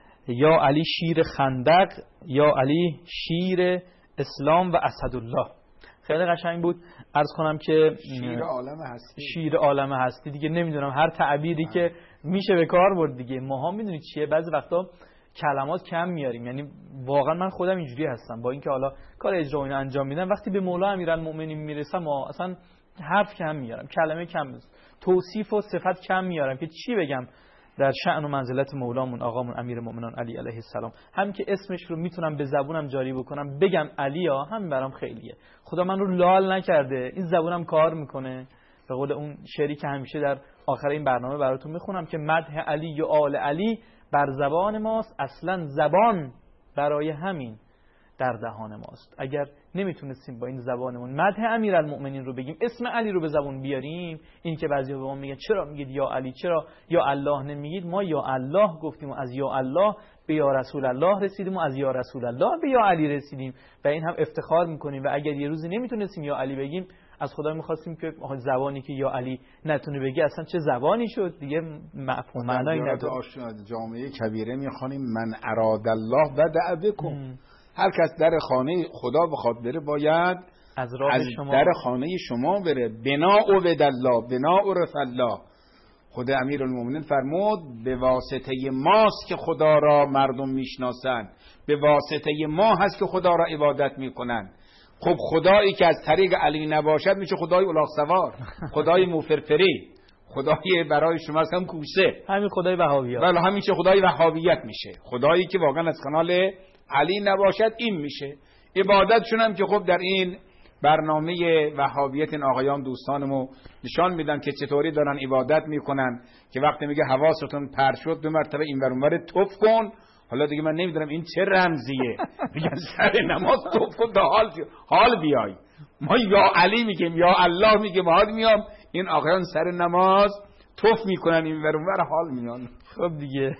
یا علی شیر خندق، یا علی شیر اسلام و اسدالله. خیلی قشنگ بود. عرض کنم که شیر عالم هستی، شیر عالم هستی دیگه، نمیدونم هر تعبیری که میشه به کار برد دیگه. ماها میدونید چیه، بعضی وقتا کلمات کم میاریم، یعنی واقعا من خودم اینجوری هستم، با اینکه حالا کار اجرا اینو انجام میدم، وقتی به مولا امیرالمومنین میرسم ما اصلا حرف کم میارم، کلمه کم میارم، توصیف و صفت کم میارم که چی بگم در شأن و منزلت مولامون آقامون امیرالمومنین علی علیه السلام. هم که اسمش رو میتونم به زبونم جاری بکنم، بگم علی ها، هم برام خیلیه. خدا من رو لال نکرده، این زبونم کار میکنه. به قول اون شعری که همیشه در آخر این برنامه براتون میخونم که مدح علی و آل علی بر زبان ماست، اصلا زبان برای همین در دهان ماست. اگر نمیتونستیم با این زبانمون مدح امیرالمومنین رو بگیم، اسم علی رو به زبان بیاریم، این که بعضیا به ما میگن چرا میگید یا علی، چرا یا الله نمیگید، ما یا الله گفتیم و از یا الله به یا رسول الله رسیدیم و از یا رسول الله به یا علی رسیدیم و این هم افتخار میکنیم. و اگر یه روزی نمیتونستیم یا علی بگیم، از خدا میخواستیم که زبانی که یا علی نتونه بگی اصلا چه زبانی شد دیگه، مفهوم معنایی نداره. جامعه کبیره میخوانیم من اراد الله و دع بکم، هر کس در خانه خدا بخواد بره باید از, راه از شما در خانه شما بره. بنا و بدالله، بنا و رف الله. خود امیرالمومنین فرمود به واسطه ماست که خدا را مردم میشناسن، به واسطه ما هست که خدا را عبادت میکنن. خب خدایی که از طریق علی نباشد میشه خدای الاغ سوار، خدای موفرفری، خدای برای شما هم کوسه، همین خدای وهابیت. بله همین چه خدای وهابیت میشه. خدایی که واقعا از کانال علی نباشد این میشه. عبادتشون هم که خب در این برنامه وهابیت این آقایان دوستانمو نشان میدن که چطوری دارن عبادت میکنن، که وقتی میگه حواستون پرت شد دو مرتبه این ور اون ور توف کن. حالا دیگه من نمیدونم این چه رمزیه، میگن سر نماز توف کن تا حال حال بیای. ما یا علی میگیم یا الله میگیم، حال میام، این آقایان سر نماز توف میکنن این ور اون ور حال میان. خب دیگه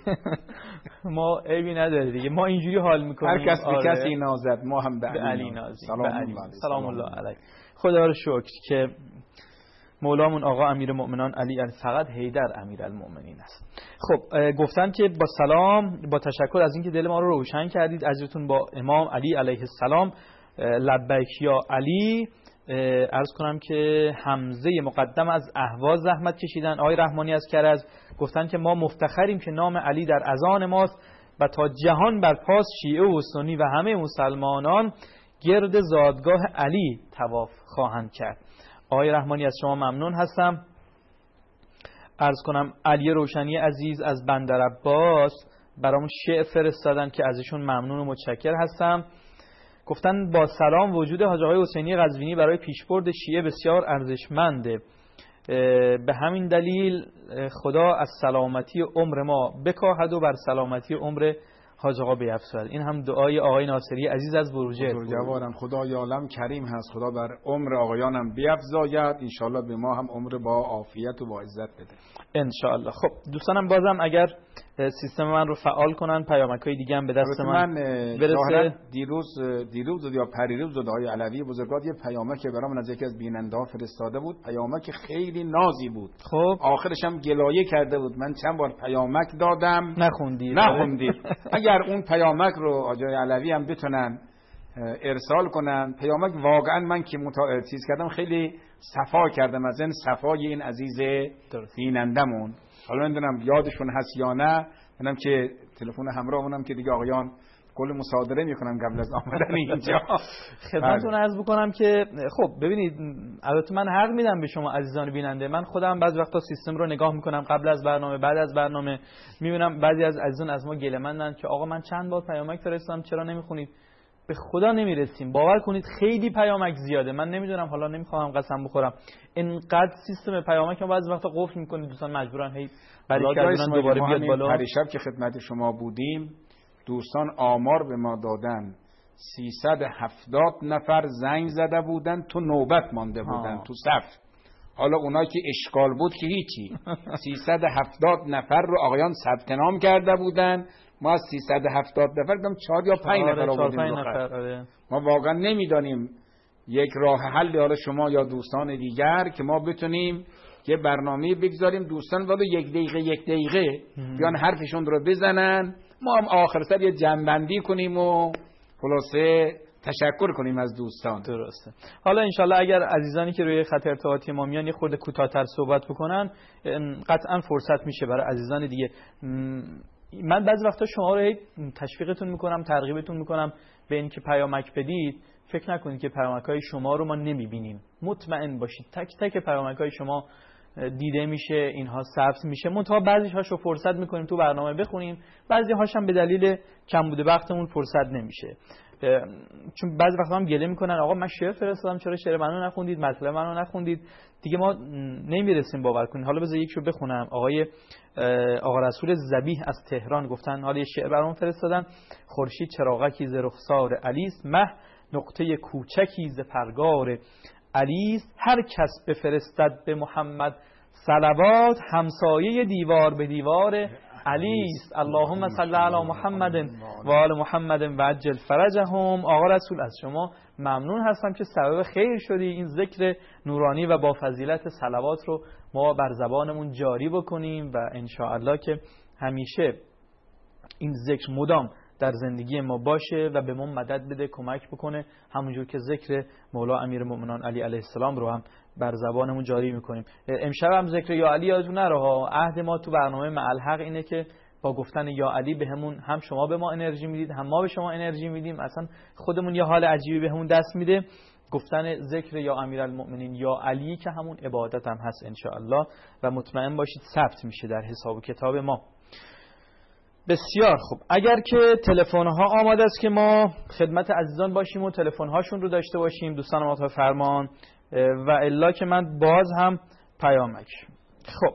ما عیبی نداره دیگه، ما اینجوری حال میکنیم. هر کس به آره. کسی نازد، ما هم به, به علی, علی نازیم. سلام, سلام, سلام الله علیه. خدا رو شکر که مولامون آقا امیرالمومنین علی فقط حیدر امیرالمومنین است. خب گفتن که با سلام، با تشکر از اینکه دل ما رو روشن کردید، عزیزتون با امام علی علیه السلام لبیک یا علی. عرض کنم که حمزه مقدم از اهواز زحمت کشیدن. آقای رحمانی از کرج گفتن که ما مفتخریم که نام علی در اذان ماست و تا جهان برپاس شیعه و سنی و همه مسلمانان گرد زادگاه علی طواف خواهند کرد. آقای رحمانی از شما ممنون هستم. عرض کنم علی روشنی عزیز از بندر عباس برامون شعر فرستادن که ازشون ممنون و متشکر هستم. گفتن با سلام، وجود حاج آقای حسینی قزوینی برای پیشبرد شیعه بسیار ارزشمنده، به همین دلیل خدا از سلامتی عمر ما بکاهد و بر سلامتی عمر حاج آقا بیفزاید. این هم دعای آقای ناصری عزیز از بروجرد. بزرگوارم خدای عالم کریم هست، خدا بر عمر آقایانم بیفزاید، ان شاءالله به ما هم عمر با عافیت و با عزت بده ان شاءالله. خب دوستانم بازم اگر سیستم من رو فعال کنن، پیامک‌های دیگه هم به دست من, من برسه. دیروز دیروز یا پریروز آقای علوی بزرگوار یه پیامک برام از یکی از بیننده‌ها فرستاده بود، پیامک خیلی نازی بود. خب آخرش هم گلایه کرده بود من چند بار پیامک دادم نخوندید نخوندید اگر اون پیامک رو آقای علوی هم بتونن ارسال کنن، پیامک واقعا من که متعهد کردم خیلی صفا کردم از این صفای این عزیز بینندمون. حالا نمیدونم یادشون هست یا نه، منم که تلفن همراهمونم که دیگه آقایان کل مصادره میکنم قبل از آمدن اینجا. خدمتتون عرض بکنم که خب ببینید، البته من حق میدم به شما عزیزان بیننده، من خودم بعضی وقتا سیستم رو نگاه میکنم قبل از برنامه بعد از برنامه، میبینم بعضی از عزیزان از ما گله‌مندن که آقا من چند بار پیامک فرستادم چرا نمیخونید؟ به خدا نمیرسیم، باور کنید خیلی پیامک زیاده. من نمیدونم، حالا نمیخوام قسم بخورم، اینقدر سیستم پیامک رو بعضی وقتا قفل میکنید دوستان مجبورن هی برای کردن دوباره بیاد بالا. پریشب که خدمت شما بودیم دوستان آمار به ما دادن سیصد و هفتاد نفر زنگ زده بودن تو نوبت مانده بودن آه. تو صف. حالا اونایی که اشکال بود که هیچی، سیصد و هفتاد نفر رو آقایان ثبت نام کرده بودن، ما از سیصد و هفتاد نفر دم چهار یا پنج نفر آوردیم. ما واقعا نمیدانیم یک راه حل حالا شما یا دوستان دیگر که ما بتونیم یه برنامه بگذاریم دوستان ولی یک دقیقه یک دقیقه بیان حرفشون رو بزنن، ما هم آخر سر یه جنبندی کنیم و خلاصه تشکر کنیم از دوستان. درسته. حالا انشالله اگر عزیزانی که روی خط ارتباطی ما میان یه خورده کوتاه‌تر صحبت بکنن قطعا فرصت میشه برای عزیزان دیگه. من بعضی وقتا شما رو تشویقتون میکنم، ترغیبتون میکنم به این که پیامک بدید. فکر نکنید که پیامک‌های شما رو ما نمیبینیم، مطمئن باشید تک تک پیامک‌های شما دیده میشه، اینها ثبت میشه. منتها بعضی هاشو فرصت میکنیم تو برنامه بخونیم، بعضی هاش هم به دلیل کمبود وقتمون فرصت نمیشه. چون بعضی وقتا هم گله میکنن آقا من شعر فرستادم چرا شعر منو نخوندید، مطلب منو نخوندید. دیگه ما نمیرسیم باور کنید. حالا بذار یکیشو بخونم. آقای آقا رسول ذبیح از تهران گفتن حالا یه شعر برام فرستادن. خورشید چراغکی ز رخسار علیست، مه نقطه کوچکی ز پرگار علیست. هر کس بفرستد به محمد صلوات، همسایه دیوار به دیوار علیست. اللهم صل علی محمد و آل محمد و عجل فرجهم. آقا رسول از شما ممنون هستم که سبب خیر شدی. این ذکر نورانی و با فضیلت صلوات رو ما بر زبانمون جاری بکنیم و ان شاء الله که همیشه این ذکر مدام در زندگی ما باشه و به ما مدد بده، کمک بکنه، همونجور که ذکر مولا امیرالمومنین علی علیه السلام رو هم بر زبانمون جاری میکنیم. امشب هم ذکر یا علی یادتون نره ها. عهد ما تو برنامه مع الحق اینه که با گفتن یا علی بهمون هم شما به ما انرژی میدید، هم ما به شما انرژی میدیم. اصلا خودمون یه حال عجیبی بهمون دست میده گفتن ذکر یا امیرالمومنین یا علی که همون عبادت هم هست ان شاء الله و مطمئن باشید ثبت میشه در حساب و کتاب ما. بسیار خوب. اگر که تلفن ها آماده است که ما خدمت عزیزان باشیم و تلفن هاشون رو داشته باشیم دوستان ما فرمان، و الا که من باز هم پیامک. خب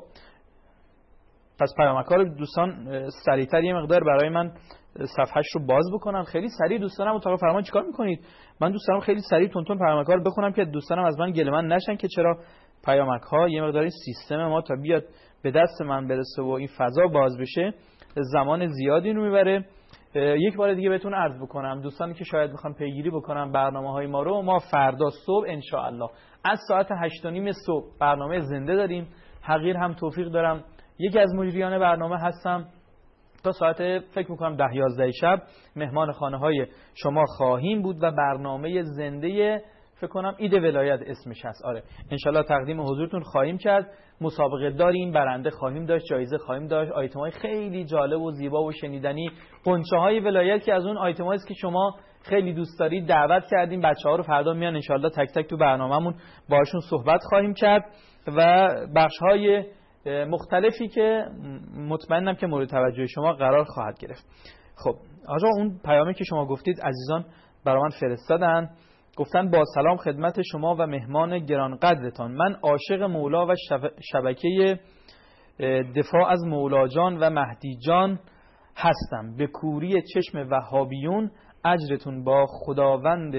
پس پیامک ها رو دوستان سریعتر یه مقدار برای من صفحهش رو باز بکنن. خیلی سریع دوستانم اتاق فرمان چیکار میکنید؟ من دوستانم خیلی سریع تون تون پیامک ها رو بخونم که دوستانم از من گله من نشن که چرا پیامک ها یه مقداری سیستم ما تا بیاد به دست من برسه و این فضا باز بشه زمان زیادی رو میبره. یک بار دیگه بهتون عرض بکنم دوستانی که شاید میخوان پیگیری بکنم برنامه های ما رو، ما فردا صبح ان شاء الله از ساعت هشت و نیم صبح برنامه زنده داریم. حقیر هم توفیق دارم یکی از مجریان برنامه هستم. تا ساعت فکر میکنم ده یازده شب مهمان خانه های شما خواهیم بود و برنامه زنده فکر کنم ایده ولایت اسمش هست. آره انشالله تقدیم حضورتون خواهیم کرد. مسابقه داریم، برنده خواهیم داشت، جایزه خواهیم داشت، آیتم های خیلی جالب و زیبا و شنیدنی، قنچه های ولایت که از اون آیتم هاییست که شما خیلی دوست دارید. دعوت کردیم بچه‌ها رو فردا میان انشالله تک تک تو برنامه‌مون باشون صحبت خواهیم کرد و بخش های مختلفی که مطمئنم که مورد توجه شما قرار خواهد گرفت. خب آقا اون پیامی که شما گفتید عزیزان برای من فرستادن، گفتن با سلام خدمت شما و مهمان گرانقدرتان. من عاشق مولا و شبکه دفاع از مولا جان و مهدی جان هستم. به کوری چشم وهابیون اجرتون با خداوند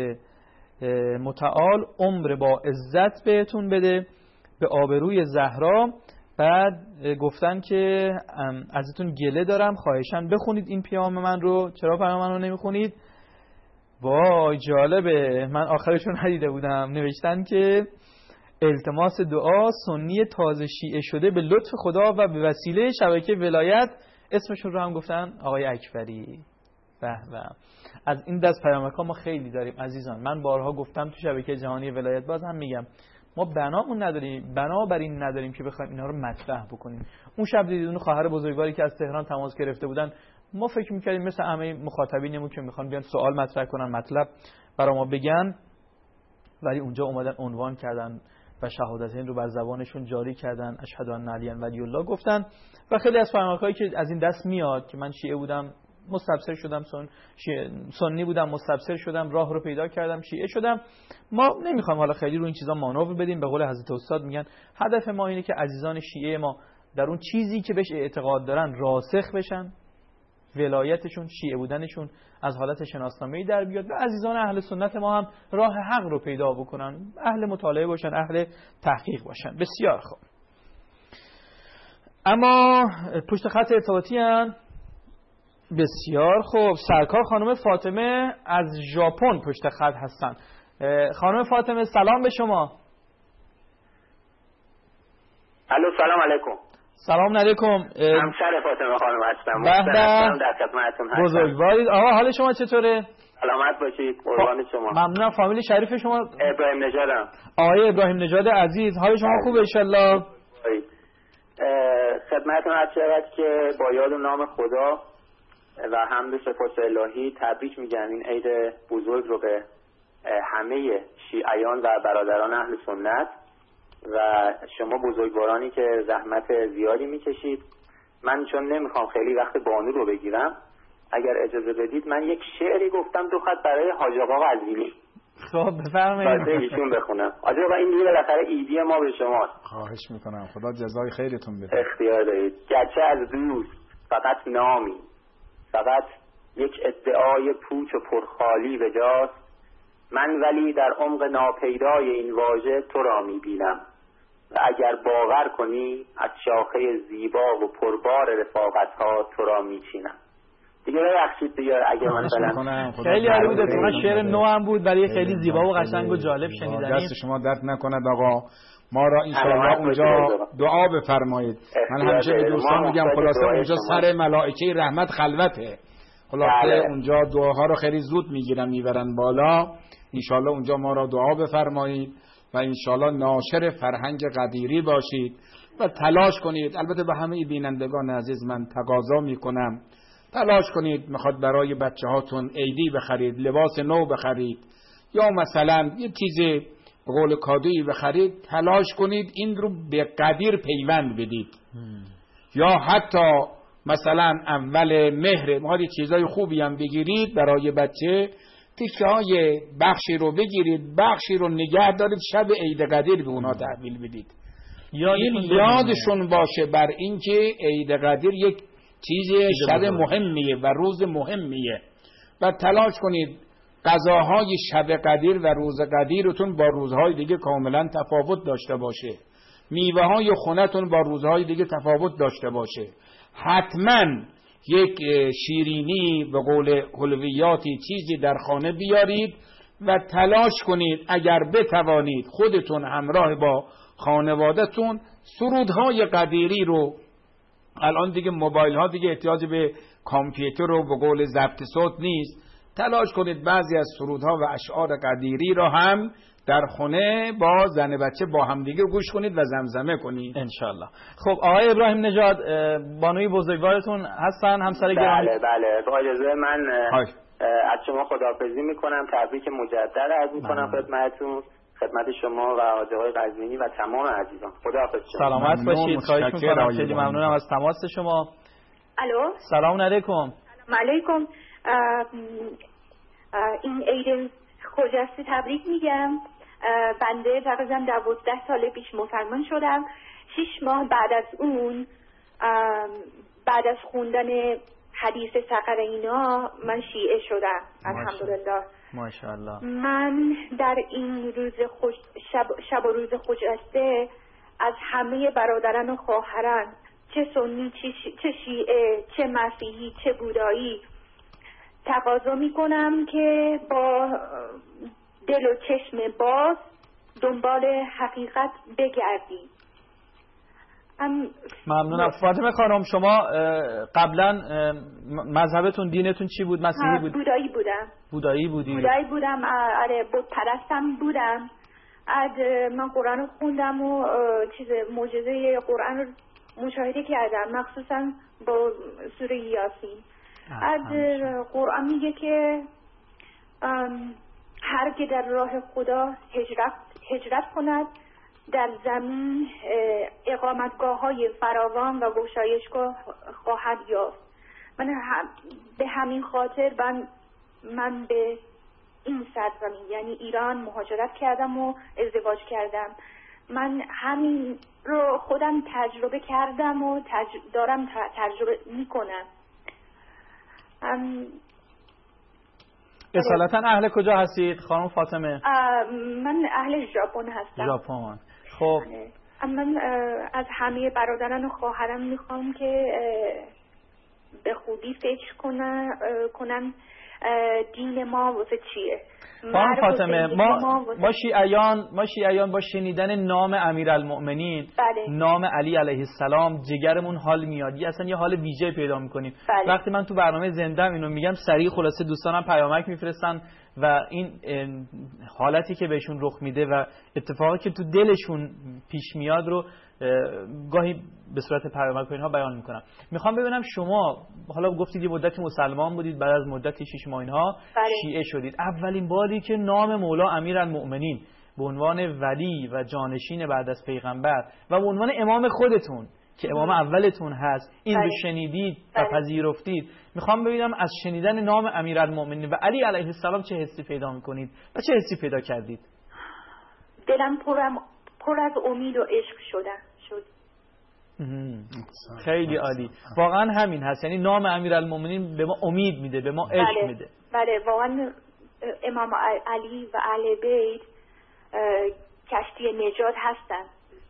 متعال عمر با عزت بهتون بده. به آبروی زهرا بعد گفتن که ازتون گله دارم، خواهشاً بخونید این پیام من رو. چرا پیام من رو نمیخونید؟ وای جالبه، من آخرشون ندیده بودم. نوشتن که التماس دعا سنی تازه شیعه شده به لطف خدا و به وسیله شبکه ولایت، اسمشون رو هم گفتن آقای اکبری. به به، از این دست پیامک ها ما خیلی داریم عزیزان. من بارها گفتم تو شبکه جهانی ولایت، باز هم میگم ما بنامون نداریم، بنا بر این نداریم که بخوایم اینا رو مطرح بکنیم. اون شب دیدید اون خواهر بزرگواری که از تهران تماس گرفته بودن، ما فکر میکردیم مثل همه مخاطبینمون که میخوان بیان سوال مطرح کنن، مطلب برای ما بگن، ولی اونجا اومدن عنوان کردن و شهادتین رو بر زبانشون جاری کردن، اشهد ان علی ولی الله گفتن. و خیلی از پیامک‌هایی که از این دست میاد که من شیعه بودم مستبصر شدم، سن... سنی بودم مستبصر شدم، راه رو پیدا کردم شیعه شدم. ما نمیخوام حالا خیلی رو این چیزا مانور بدیم. به قول حضرت استاد میگن هدف ما اینه که عزیزان شیعه ما در اون چیزی که بهش اعتقاد دارن راسخ بشن، ولایتشون، شیعه بودنشون از حالت شناسنامه‌ای در بیاد و عزیزان اهل سنت ما هم راه حق رو پیدا بکنن، اهل مطالعه باشن، اهل تحقیق باشن. بسیار خوب. اما پشت خط ارتباطی هم بسیار خوب، سرکار خانم فاطمه از ژاپن پشت خط هستن. خانم فاطمه سلام به شما. الو سلام علیکم. سلام علیکم. همسر فاطمه خانم هستم. بهده در خدمتتون هستم. بزرگوارید. آقا حال شما چطوره؟ سلامت باشید. قربان شما. ممنونم. فامیل شریف شما؟ ابراهیم نژادم. آقای ابراهیم نژاد عزیز، حال شما خوبه ان شاء الله؟ خدمتتون عرض شود که با یاد و نام خدا و حمد و سپاس الهی تبریک میگم این عید بزرگ رو به همه شیعیان و برادران اهل سنت و شما بزرگوارانی که زحمت زیادی میکشید. من چون نمیخوام خیلی وقت بانو رو بگیرم، اگر اجازه بدید من یک شعری گفتم دو خط برای حاج آقا قزوینی. خب بفرمایید. واسه ایشون بخونم. حاج آقا این دیگه بالاخره ایدی ما به شماست. خواهش میکنم، خدا جزای خیرتون بده. اختیار دارید. گرچه از دوست فقط نامی، فقط یک ادعای پوچ و پرخالی به جاست، من ولی در عمق ناپیدای این واژه تو را میبینم و اگر باور کنی از شاخه زیبا و پربار رفاقت ها تو را میچینم. دیگه ببخشید دیگه اگه مثلا خیلی عالی بود. اتفاقا شعر نو هم بود، برای خیلی زیبا و قشنگ و جالب شنیدنی. دست شما درد نکند آقا، ما را ان شاء الله اونجا دعا بفرمایید. من همیشه به دوستان میگم خلاصه اونجا سر ملائکه رحمت خلوته، خلاصه اونجا دعاها رو خیلی زود میگیرن میبرن بالا. ان شاء الله اونجا ما را دعا بفرمایید و ان شاء الله ناشر فرهنگ قدیری باشید و تلاش کنید. البته به همه بینندگان عزیز من تقاضا میکنم تلاش کنید، میخواد برای بچه هاتون عیدی بخرید، لباس نو بخرید یا مثلا یه چیز به قول کادویی بخرید، تلاش کنید این رو به قدیر پیوند بدید. یا حتی مثلا اول مهر میخواد چیزای خوبی هم بگیرید برای بچه، تیکه های بخشی رو بگیرید، بخشی رو نگه دارید، شب عید قدیر به اونا تحویل بدید. یا این یادشون باشه بر این که عید قدیر یک چیز شب مهمیه و روز مهمیه و تلاش کنید غذاهای شب قدیر و روز قدیرتون با روزهای دیگه کاملا تفاوت داشته باشه، میوه های خونتون با روزهای دیگه تفاوت داشته باشه. حتما یک شیرینی به قول حلویاتی چیزی در خانه بیارید و تلاش کنید اگر بتوانید خودتون همراه با خانواده‌تون سرودهای قدیری رو، الان دیگه موبایل ها دیگه احتیاج به کامپیوتر و به قول ضبط صوت نیست، تلاش کنید بعضی از سرودها و اشعار قدیری رو هم در خونه با زن بچه با همدیگه گوش کنید و زمزمه کنید انشالله. خب آقای ابراهیم نژاد بانوی بزرگوارتون هستن، همسر گرامی؟ بله بله. با اجازه من های. از شما خداحافظی میکنم، تبریک مجدد عرض میکنم خدمتتون، خدمت شما و آقای قزوینی و تمام عزیزان. خداحافظ شما. سلامت باشید. خواهش میکنم. خیلی ممنونم از تماس شما. الو سلام علیکم. سلام علیکم. این عید خجسته تبریک میگم. بنده تقریبا دوازده سال پیش مسلمان شدم. شش ماه بعد از اون بعد از خوندن حدیث سقر اینا من شیعه شدم. الحمدلله. ماشاءالله. من در این روز خوش شب, شب و روز خجسته از همه برادران و خواهران، چه سنی چه شیعه چه مسیحی چه بودایی، تقاضا میکنم که با دل و چشم باز دنبال حقیقت بگردیم. ممنونم. فاطمه خانم، شما قبلا مذهبتون دینتون چی بود؟ مسیحی بود؟ بودایی بودم. بودایی بودی؟ بودایی بودم. آره، بت پرستم بودم. از من قرآن رو خوندم و چیز معجزه قرآن رو مشاهده کردم، مخصوصا با سوره یاسین. از قرآن میگه که هر که در راه خدا هجرت هجرت کند در زمین اقامتگاه های فراوان و گشایشگاه خواهد یافت. من هم به همین خاطر من, من به این سرزمین یعنی ایران مهاجرت کردم و ازدواج کردم. من همین رو خودم تجربه کردم و تج... دارم تجربه میکنم. اصالتا اهل کجا هستید خانم فاطمه؟ من اهل ژاپن هستم. ژاپن. خب من از همه برادران و خواهرم میخوام که به خوبی فکر کنن کنن دین ما واسه چیه. خانم فاطمه، ما ما شیعیان ما شیعیان با شنیدن نام امیرالمؤمنین، بله. نام علی علیه السلام، جگرمون حال میاد. یه اصلا یه حال ویژه پیدا میکنیم. بله. وقتی من تو برنامه زنده‌ام اینو میگم، سریع خلاصه دوستانم پیامک میفرستن و این حالتی که بهشون رخ میده و اتفاقی که تو دلشون پیش میاد رو گاهی به صورت پیامک اینها بیان میکنم. میخوام ببینم شما حالا گفتید یه مدتی مسلمان بودید، بعد از مدتی شش ماه اینها شیعه شدید. اولین باری که نام مولا امیرالمؤمنین به عنوان ولی و جانشین بعد از پیغمبر و به عنوان امام خودتون که امام اولتون هست این رو شنیدید و پذیرفتید، میخوام ببینم از شنیدن نام امیرالمؤمنین و علی علیه السلام چه حسی پیدا میکنید و چه حسی پیدا کردید؟ دلم پرم پر از امید و عشق شدن شد. خیلی عالی. واقعا همین هست، یعنی نام امیرالمؤمنین به ما امید میده، به ما عشق بله. میده. بله واقعا امام علی و اهل بیت کشتی نجات هستن.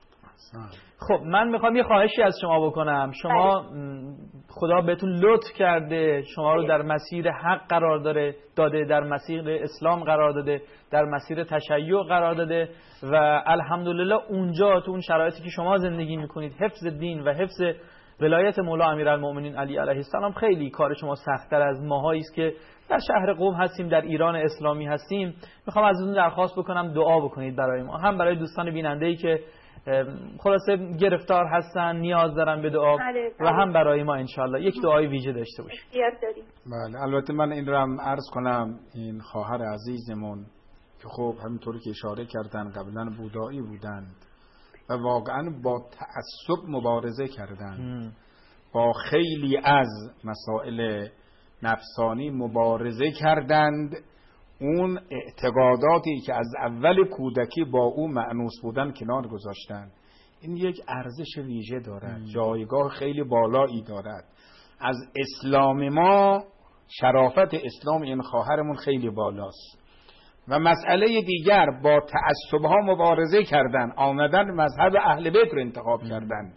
خب من میخوام یه خواهشی از شما بکنم. شما بله. خدا بهتون لطف کرده، شما رو در مسیر حق قرار داره داده، در مسیر اسلام قرار داده، در مسیر تشیع قرار داده و الحمدلله اونجا تو اون شرایطی که شما زندگی میکنید حفظ دین و حفظ ولایت مولا امیرالمؤمنین علی علیه السلام خیلی کار شما سخت‌تر از ماهایی است که در شهر قم هستیم، در ایران اسلامی هستیم. میخوام ازتون درخواست بکنم دعا بکنید برای ما، هم برای دوستان بیننده‌ای که خلاصه گرفتار هستن نیاز دارن به دعا بله، بله. و هم برای ما انشالله یک دعای ویژه داشته باشیم. بله البته من این رو هم عرض کنم، این خواهر عزیزمون که خب همینطوری که اشاره کردن قبلا بودایی بودند و واقعا با تعصب مبارزه کردند، با خیلی از مسائل نفسانی مبارزه کردند. اون اعتقاداتی که از اول کودکی با او مأنوس بودن کنار گذاشتن. این یک ارزش ویژه دارد، جایگاه خیلی بالایی دارد. از اسلام ما، شرافت اسلام این خواهرمون خیلی بالاست. و مسئله دیگر، با تعصبها مبارزه کردن، آمدن مذهب اهل بیت رو انتخاب کردند.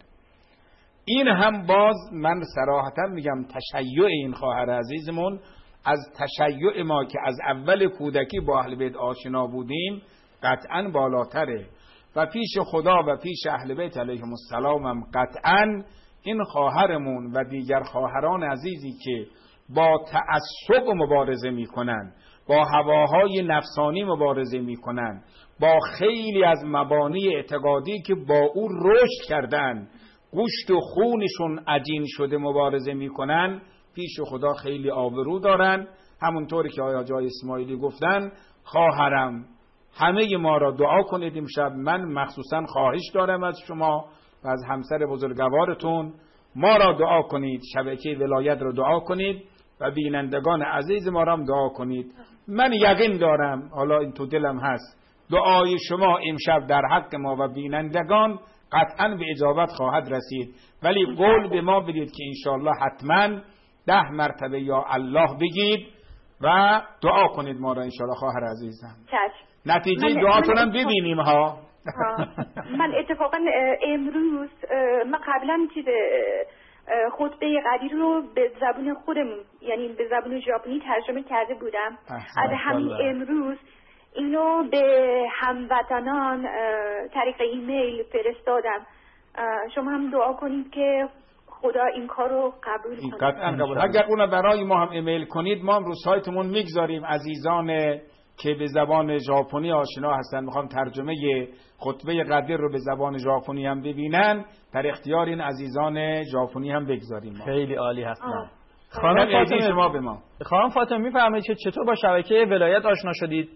این هم باز من صراحتا میگم تشیع این خواهر عزیزمون از تشیع ما که از اول کودکی با اهل بیت آشنا بودیم قطعا بالاتره و پیش خدا و پیش اهل بیت علیهم السلام هم قطعا این خواهرمون و دیگر خواهران عزیزی که با تعصب مبارزه میکنن، با هواهای نفسانی مبارزه میکنن، با خیلی از مبانی اعتقادی که با او رشد کردن، گوشت و خونشون عجین شده مبارزه میکنن، پیش خدا خیلی آبرو دارن. همونطوری که آیا جای اسماعیلی گفتن، خواهرم همه ما را دعا کنید امشب. من مخصوصا خواهش دارم از شما و از همسر بزرگوارتون، ما را دعا کنید، شبکه ولایت را دعا کنید و بینندگان عزیز ما را هم دعا کنید. من یقین دارم، حالا این تو دلم هست، دعای شما امشب در حق ما و بینندگان قطعا به اجابت خواهد رسید. ولی قول به ما بدید که انشالله حتما ده مرتبه یا الله بگید و دعا کنید ما را انشالله خواهر عزیزم. چشم. نتیجه دعاتون هم ببینیم ها. من اتفاقا امروز من قبلا چیز خطبه قدیر رو به زبون خودمون یعنی به زبون ژاپنی ترجمه کرده بودم. از همین امروز اینو به هموطنان طریق ایمیل فرستادم. شما هم دعا کنید که خدا این کار رو قبول کنه. قطعا قبول. اگر اون برای ما هم ایمیل کنید ما هم رو سایتمون میگذاریم. عزیزان که به زبان ژاپنی آشنا هستن میخوام ترجمه خطبه قدیر رو به زبان ژاپنی هم ببینن، در اختیار این عزیزان ژاپنی هم بگذاریم. خیلی عالی هستن. خانم فاطمه شما به ما خانم فاطمه میفرمایید که چطور با شبکه ولایت آشنا شدید؟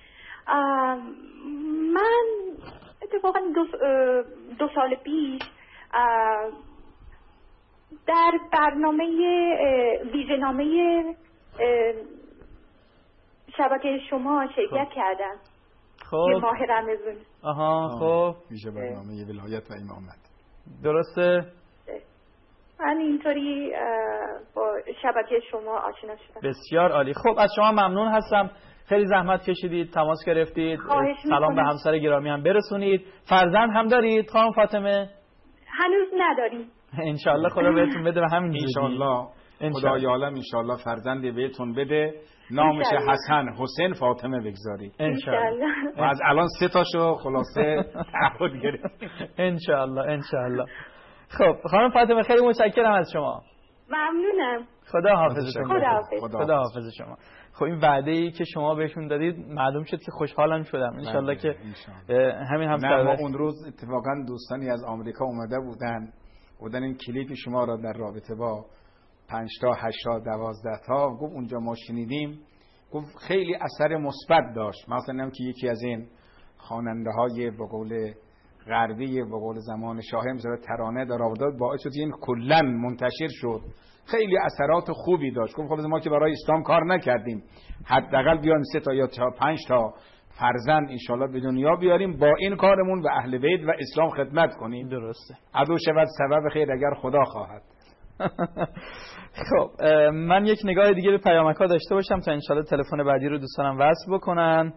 من اتفاقا دو, دو سال پیش در برنامه ویژه‌نامه شبکه شما شرکت کردم. خب ماه رمضان. آها خب ویژه برنامه ولایت و امامت. درسته؟ من اینطوری با شبکه شما آشنا شدم. بسیار عالی. خب از شما ممنون هستم. خیلی زحمت کشیدید، تماس گرفتید. سلام به همسر گرامی هم برسونید. فرزند هم دارید خانم فاطمه؟ هنوز نداریم. انشالله خدا بهتون بده و همین انشالله خدای عالم انشالله فرزندی بهتون بده، نامش حسن حسین فاطمه بگذارید انشالله. و از الان سه تاشو خلاصه تعهد گرفتیم انشالله انشالله. خب خانم فاطمه خیلی متشکرم از شما. ممنونم. خدا حافظ شما. خدا حافظ. خدا حافظ شما. خب این وعده ای که شما بهشون دادید معلوم شد که خوشحالم شدم. انشالله که همین هم نه ما اون روز اتفاقا دوستانی از آمریکا اومده بودن بودن این کلیپ شما را در رابطه با پنج تا هشت تا دوازده تا گفت اونجا ما شنیدیم، گفت خیلی اثر مثبت داشت. مثلا هم که یکی از این خواننده های به قول غربی به قول زمان شاه مثلا ترانه در رابطه باعث شد این کلا منتشر شد، خیلی اثرات خوبی داشت. گفت خب ما که برای اسلام کار نکردیم، حداقل بیایم سه تا یا پنج تا فرزند انشالله به دنیا بیاریم، با این کارمون و اهل بیت و اسلام خدمت کنیم. درسته. عدو شود سبب خیر اگر خدا خواهد. خب من یک نگاه دیگه به پیامک‌ها داشته باشم تا انشالله تلفن بعدی رو دوستانم وصل بکنن.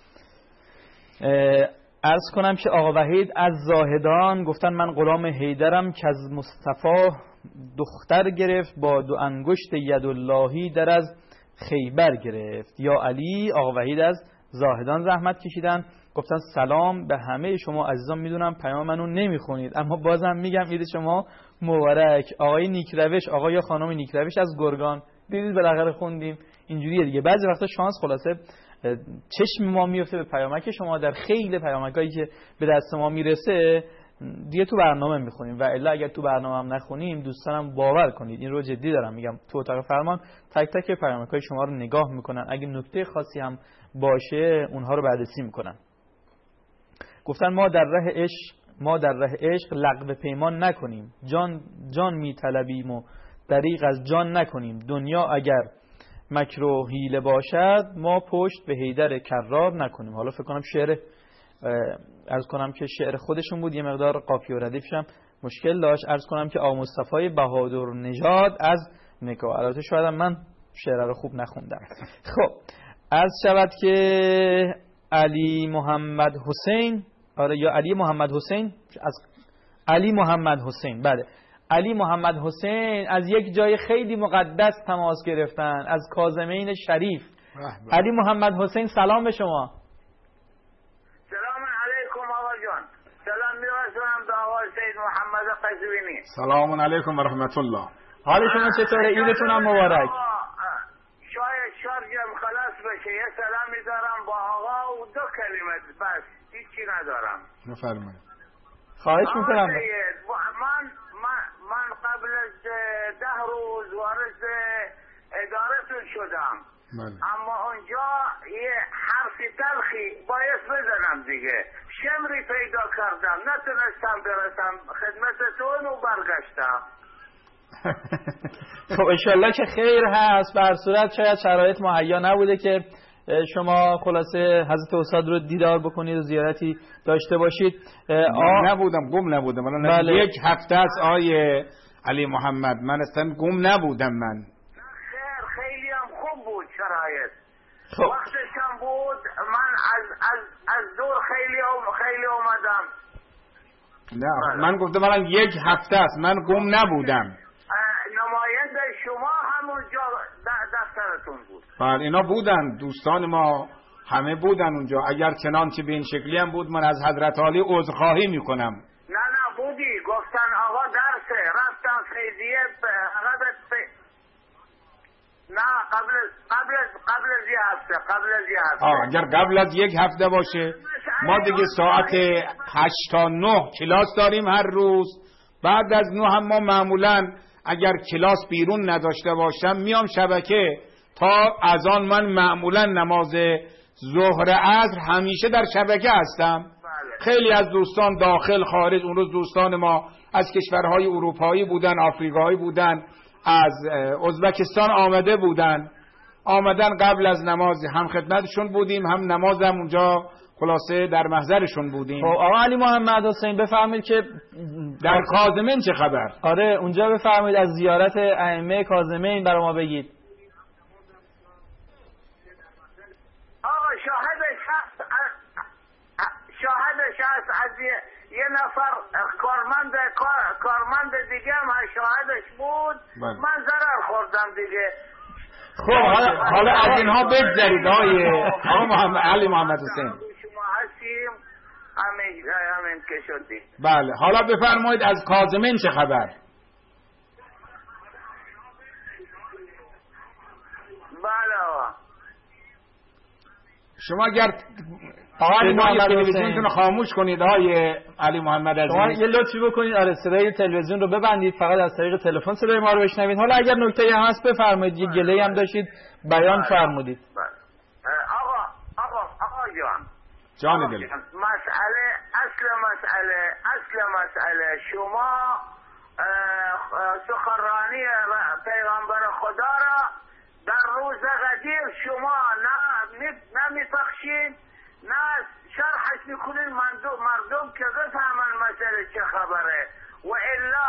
عرض کنم که آقا وحید از زاهدان گفتن من غلام حیدرم که از مصطفی دختر گرفت، با دو انگشت یداللهی در از خیبر گرفت. یا علی. آقا وحید از زاهدان زحمت کشیدن، گفتن سلام به همه شما عزیزان، میدونم پیام منو نمیخونید اما بازم میگم عید شما مبارک. آقای نیکروش، آقا یا خانم نیکروش از گرگان، دیدید بالاخره خوندیم. اینجوریه دیگه، بعضی وقتا شانس خلاصه چشم ما میفته به پیامک شما. در خیلی پیامکایی که به دست ما میرسه دیگه تو برنامه میخونیم و الا اگر تو برنامه هم نخونیم دوستانم باور کنید این رو جدی دارم میگم، تو اتاق فرمان تک تک پیامکای شما رو نگاه میکنن، اگه نکته خاصی هم باشه اونها رو بررسی میکنن. گفتن ما در راه عشق ما در راه عشق لغو پیمان نکنیم، جان جان میطلبیم و دریغ از جان نکنیم، دنیا اگر مکر و حیله باشد ما پشت به حیدر کرار نکنیم. حالا فکر کنم شعر عرض کنم که شعر خودشون بود، یه مقدار قافیه و ردیفش هم مشکل داشت. عرض کنم که آقا مصطفی بهادر نژاد از نگاه، البته شاید من شعر رو خوب نخوندم. خب عرض شود که علی محمد حسین، آره یا علی محمد حسین، از علی محمد حسین، بله علی محمد حسین از یک جای خیلی مقدس تماس گرفتن، از کاظمین شریف. علی محمد حسین سلام به شما. سلام علیکم آقا جان. سلام می‌رسونم به آقای سید محمد قزوینی. سلام علیکم و رحمت الله. حال شما چطوره؟ عیدتون هم مبارک. شاید شارژم خلاص بشه، یه سلامی دارم با آقا و دو کلمه بس، هیچی ندارم. بفرمایید. خواهش میکنم. من من قبل از ده روز وارد ادارتون شدم. بله. اما اونجا یه حرفی تلخی باید بزنم دیگه، شمری پیدا کردم نتونستم برسم خدمتتون و برگشتم. خب انشالله که خیر هست. به هر صورت شاید شرایط مهیا نبوده که شما خلاصه حضرت استاد رو دیدار بکنید و زیارتی داشته باشید. آه نبودم گم نبودم الان بله. یک هفته از آیه علی محمد من اصلا گم نبودم. من خیر خیلی هم خوب بود شرایط. خب. وقتش هم بود من از از از دور خیلی خیلی اومدم گفتم نه من گفتم الان یک هفته است، من گم نبودم. نماینده شما همونجا دفترتون بود؟ بله اینا بودن، دوستان ما همه بودن اونجا. اگر چنانچه به این شکلی هم بود من از حضرت عالی عذرخواهی میکنم. نه نه بودی، گفتن آقا درسه، رفتم فیضیه عقبت فی... نه قبل قبل قبل از یه هفته قبل از یه هفته آه اگر قبل از یک هفته باشه ما دیگه ساعت هشت تا نه کلاس داریم هر روز. بعد از نه هم ما معمولا اگر کلاس بیرون نداشته باشم میام شبکه تا از آن. من معمولا نماز ظهر عصر همیشه در شبکه هستم. بله. خیلی از دوستان داخل خارج، اون روز دوستان ما از کشورهای اروپایی بودن، آفریقایی بودن، از ازبکستان آمده بودن، آمدن قبل از نماز هم خدمتشون بودیم، هم نماز هم اونجا خلاصه در محضرشون بودیم. خب آقا علی محمد حسین بفرمایید که در کاظمین چه خبر؟ آره اونجا بفرمایید از زیارت ائمه کاظمین برای ما بگید. آقا شاهدش هست، شاهدش هست از یه, یه نفر کارمند کار، کارمند دیگه هم شاهدش بود. بله. من ضرر خوردم دیگه. خب حالا, حالا از اینها بگذارید آقای آقا محمد علی محمد حسین. شما هستیم همین همین که شدیم. بله حالا بفرمایید از کاظمین چه خبر؟ بله آقا شما اگر آقا علی محمد تلویزیونتون خاموش کنید آقای علی محمد عزیز. شما یه لطفی بکنید آره صدای تلویزیون رو ببندید، فقط از طریق تلفن صدای ما رو بشنوید. حالا اگر نکته‌ای هست بفرمایید، یه گله‌ای هم داشتید بیان فرمودید. آقا آقا آقا جان جان دل مسئله اصل مسئله اصل مسئله شما سخنرانی پیغمبر خدا را در روز قدیر شما نه نمیپخشید نه شرحش میکنید مردم که بفهمن مسئله چه خبره. و الا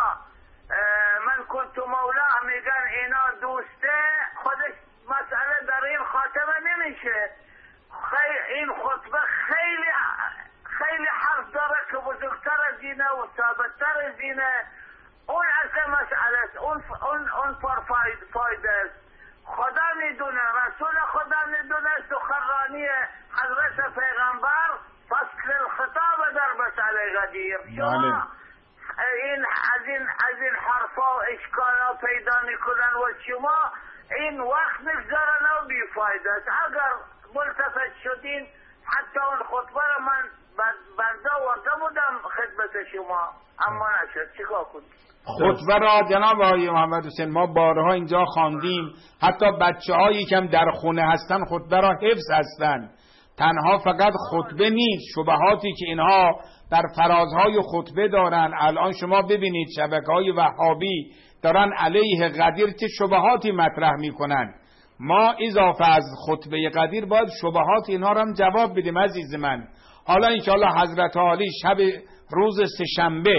من کنت مولا میگن اینا دوسته، خودش مسئله در این خاتمه نمیشه. خیلی این خطبه خیلی خیلی حرف داره که بزرگتر از اینه و ثابتتر از اینه. اون اصل مسئله است، اون اون اون پر فایده است. خدا میدونه، رسول خدا میدونه سخنرانی حضرت پیغمبر فصل الخطاب در مسئله قدیر. شما این از این از این حرفا و اشکالا پیدا میکنن و شما این وقت میگذارن و بیفایده است. اگر ملتفت شدین حتی اون خطبه رو من بنده ورده بودم خدمت شما اما نشد، چیکار کنیم؟ خطبه را جناب آقای محمد حسین ما بارها اینجا خواندیم، حتی بچه هایی که در خونه هستن خطبه را حفظ هستن. تنها فقط خطبه نیست، شبهاتی که اینها در فرازهای خطبه دارن. الان شما ببینید شبکه های وهابی دارن علیه قدیر چه شبهاتی مطرح میکنن. ما اضافه از خطبه قدیر باید شبهات اینها را هم جواب بدیم عزیز من. حالا انشاءالله حضرت عالی شب روز سه‌شنبه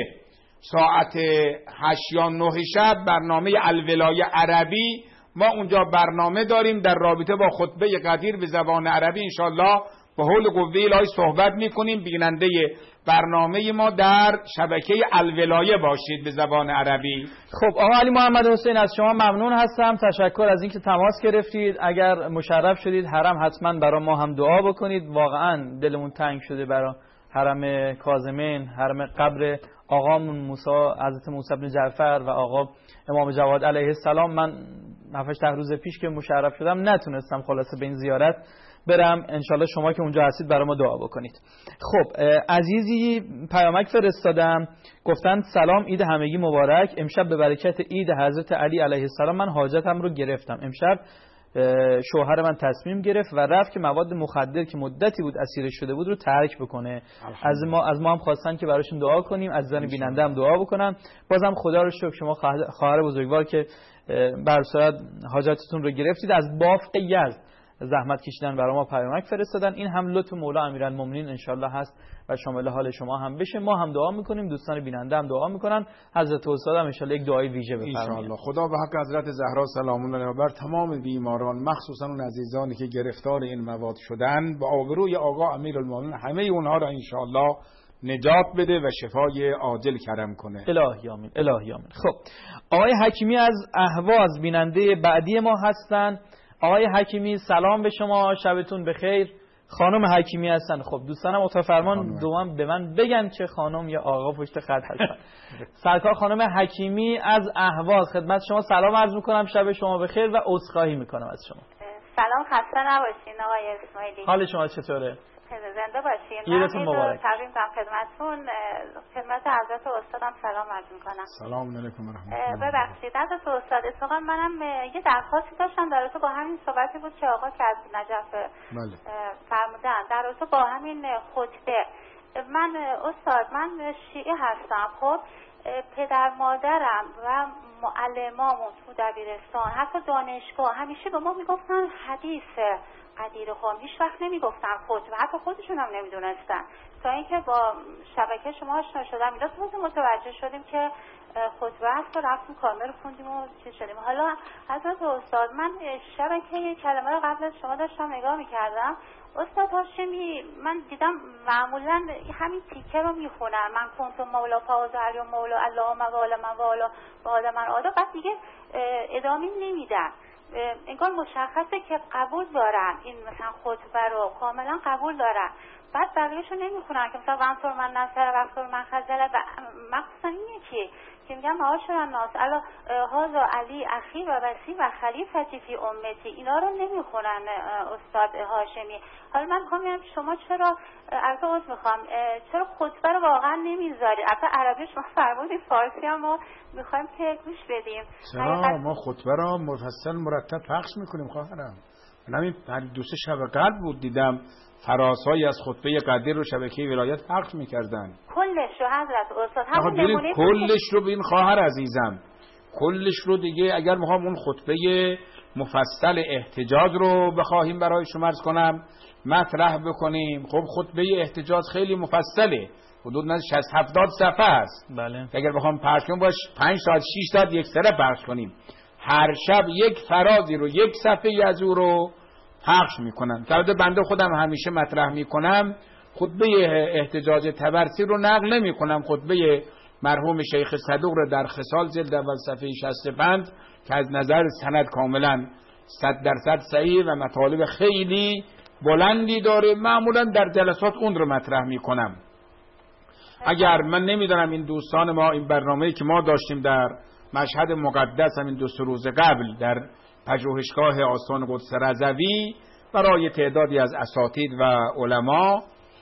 ساعت هشت یا نه شب برنامه الولایه عربی ما اونجا برنامه داریم در رابطه با خطبه قدیر به زبان عربی. انشاءالله به حول قوه الهی صحبت میکنیم. بیننده برنامه ما در شبکه الولایه باشید به زبان عربی. خب آقا علی محمد حسین از شما ممنون هستم، تشکر از اینکه تماس گرفتید. اگر مشرف شدید حرم حتما برای ما هم دعا بکنید. واقعا دلمون تنگ شده برای حرم کاظمین، حرم قبر آقامون موسی حضرت موسی بن جعفر و آقا امام جواد علیه السلام. من هفت ده روز پیش که مشرف شدم نتونستم خلاصه به این زیارت برم. انشالله شما که اونجا هستید برای ما دعا بکنید. خب عزیزی پیامک فرستادم، گفتن سلام، عید همگی مبارک. امشب به برکت عید حضرت علی علیه السلام من حاجتم رو گرفتم. امشب شوهر من تصمیم گرفت و رفت که مواد مخدر که مدتی بود اسیر شده بود رو ترک بکنه. از ما از ما هم خواستن که براشون دعا کنیم، از زن بیننده هم دعا بکنن. بازم خدا رو شکر شما خواهر بزرگوار که بر صورت حاجتتون رو گرفتید. از بافق یزد زحمت کشیدن برای ما پیامک فرستادن. این هم لطف مولا امیرالمومنین انشالله هست و شامل حال شما هم بشه. ما هم دعا میکنیم، دوستان بیننده هم دعا میکنن. حضرت استاد هم انشالله یک دعای ویژه بفرمایید. انشالله. خدا به حق حضرت زهرا سلام الله علیها بر تمام بیماران، مخصوصا اون عزیزانی که گرفتار این مواد شدن، با آبروی آقا امیرالمومنین همه اونها را انشالله نجات بده و شفای عاجل کرم کنه. الهی آمین، الهی آمین. خب آقای حکیمی از اهواز بیننده بعدی ما هستن. آقای حکیمی سلام به شما، شبتون بخیر. خانم حکیمی هستن. خب دوستانم اتاق فرمان دوام به من بگن چه خانم یا آقا پشت خط هستن. سرکار خانم حکیمی از اهواز خدمت شما سلام عرض میکنم، شب شما بخیر و عذرخواهی میکنم از شما. سلام، خسته نباشین آقای اسماعیلی. حال شما چطوره؟ زنده باشین. عیدتون مبارک. تقدیم کنم خدمتتون، خدمت حضرت استادم سلام عرض میکنم. سلام علیکم و رحمت الله. ببخشید حضرت استاد، اتفاقا منم یه درخواستی داشتم در رابطه با همین صحبتی بود که آقا که از نجف بله فرمودن در رابطه با همین خطبه. من استاد من شیعه هستم. خب پدر مادرم و معلمامون تو دبیرستان حتی دانشگاه همیشه به ما میگفتن حدیث قدیر خام، هیچ وقت نمیگفتن خطبه، حتی خودشون هم نمیدونستن. تا اینکه با شبکه شما آشنا شدم اینا تو متوجه شدیم که خطبه هست و رفتیم کامل خوندیم و چیز شدیم. حالا حضرت استاد من شبکه کلمه رو قبل از شما داشتم نگاه میکردم. استاد هاشمی من دیدم معمولا همین تیکه رو میخونن، من کنتم مولا فاز علی و مولا الله موالا من والا والا من آدا، بعد دیگه ادامه نمیدن. انگار مشخصه که قبول دارن این مثلا خطبه رو کاملا قبول دارن، بعد بقیه‌شو نمیخونن که مثلا وانصر من نصر وقتر من خزله و مخصوصا این یکی که میگم معاشر الناس الا هذا علی اخی و وصی و خلیفتی فی امتی، اینا رو نمیخونن استاد هاشمی. حالا من میخوام ببینم شما چرا از عذر میخوام چرا خطبه رو واقعا نمیذاری؟ البته عربی شما فرمودید، فارسی هم ما میخوایم که گوش بدیم. چرا ما خطبه رو مفصل مرتب پخش میکنیم خواهرم. همین دو سه شب قبل بود دیدم فراسایی از خطبه قدیر رو شبکه ولایت پخش میکردن. کلش رو حضرت استاد همون نمونه کلش رو ببین خواهر عزیزم، کلش رو دیگه اگر میخوام اون خطبه مفصل احتجاج رو بخواهیم برای شما عرض کنم مطرح بکنیم، خب خطبه احتجاج خیلی مفصله، حدود شصت هفتاد صفحه است. بله. اگر بخوام پخش کنیم باش پنج ساعت شش ساعت یک سره پخش کنیم. هر شب یک فرازی رو یک صفحه از او رو پخش میکنن. که بنده خودم همیشه مطرح میکنم خطبه احتجاج طبرسی رو نقل نمیکنم، خطبه مرحوم شیخ صدوق رو در خصال جلد اول صفحه شصت و پنج که از نظر سند کاملا صد درصد صحیح و مطالب خیلی بلندی داره، معمولا در جلسات اون رو مطرح میکنم. اگر من نمیدونم این دوستان ما این برنامه‌ای که ما داشتیم در مشهد مقدس همین دو سه روز قبل در پژوهشگاه آستان قدس رضوی برای تعدادی از اساتید و علما،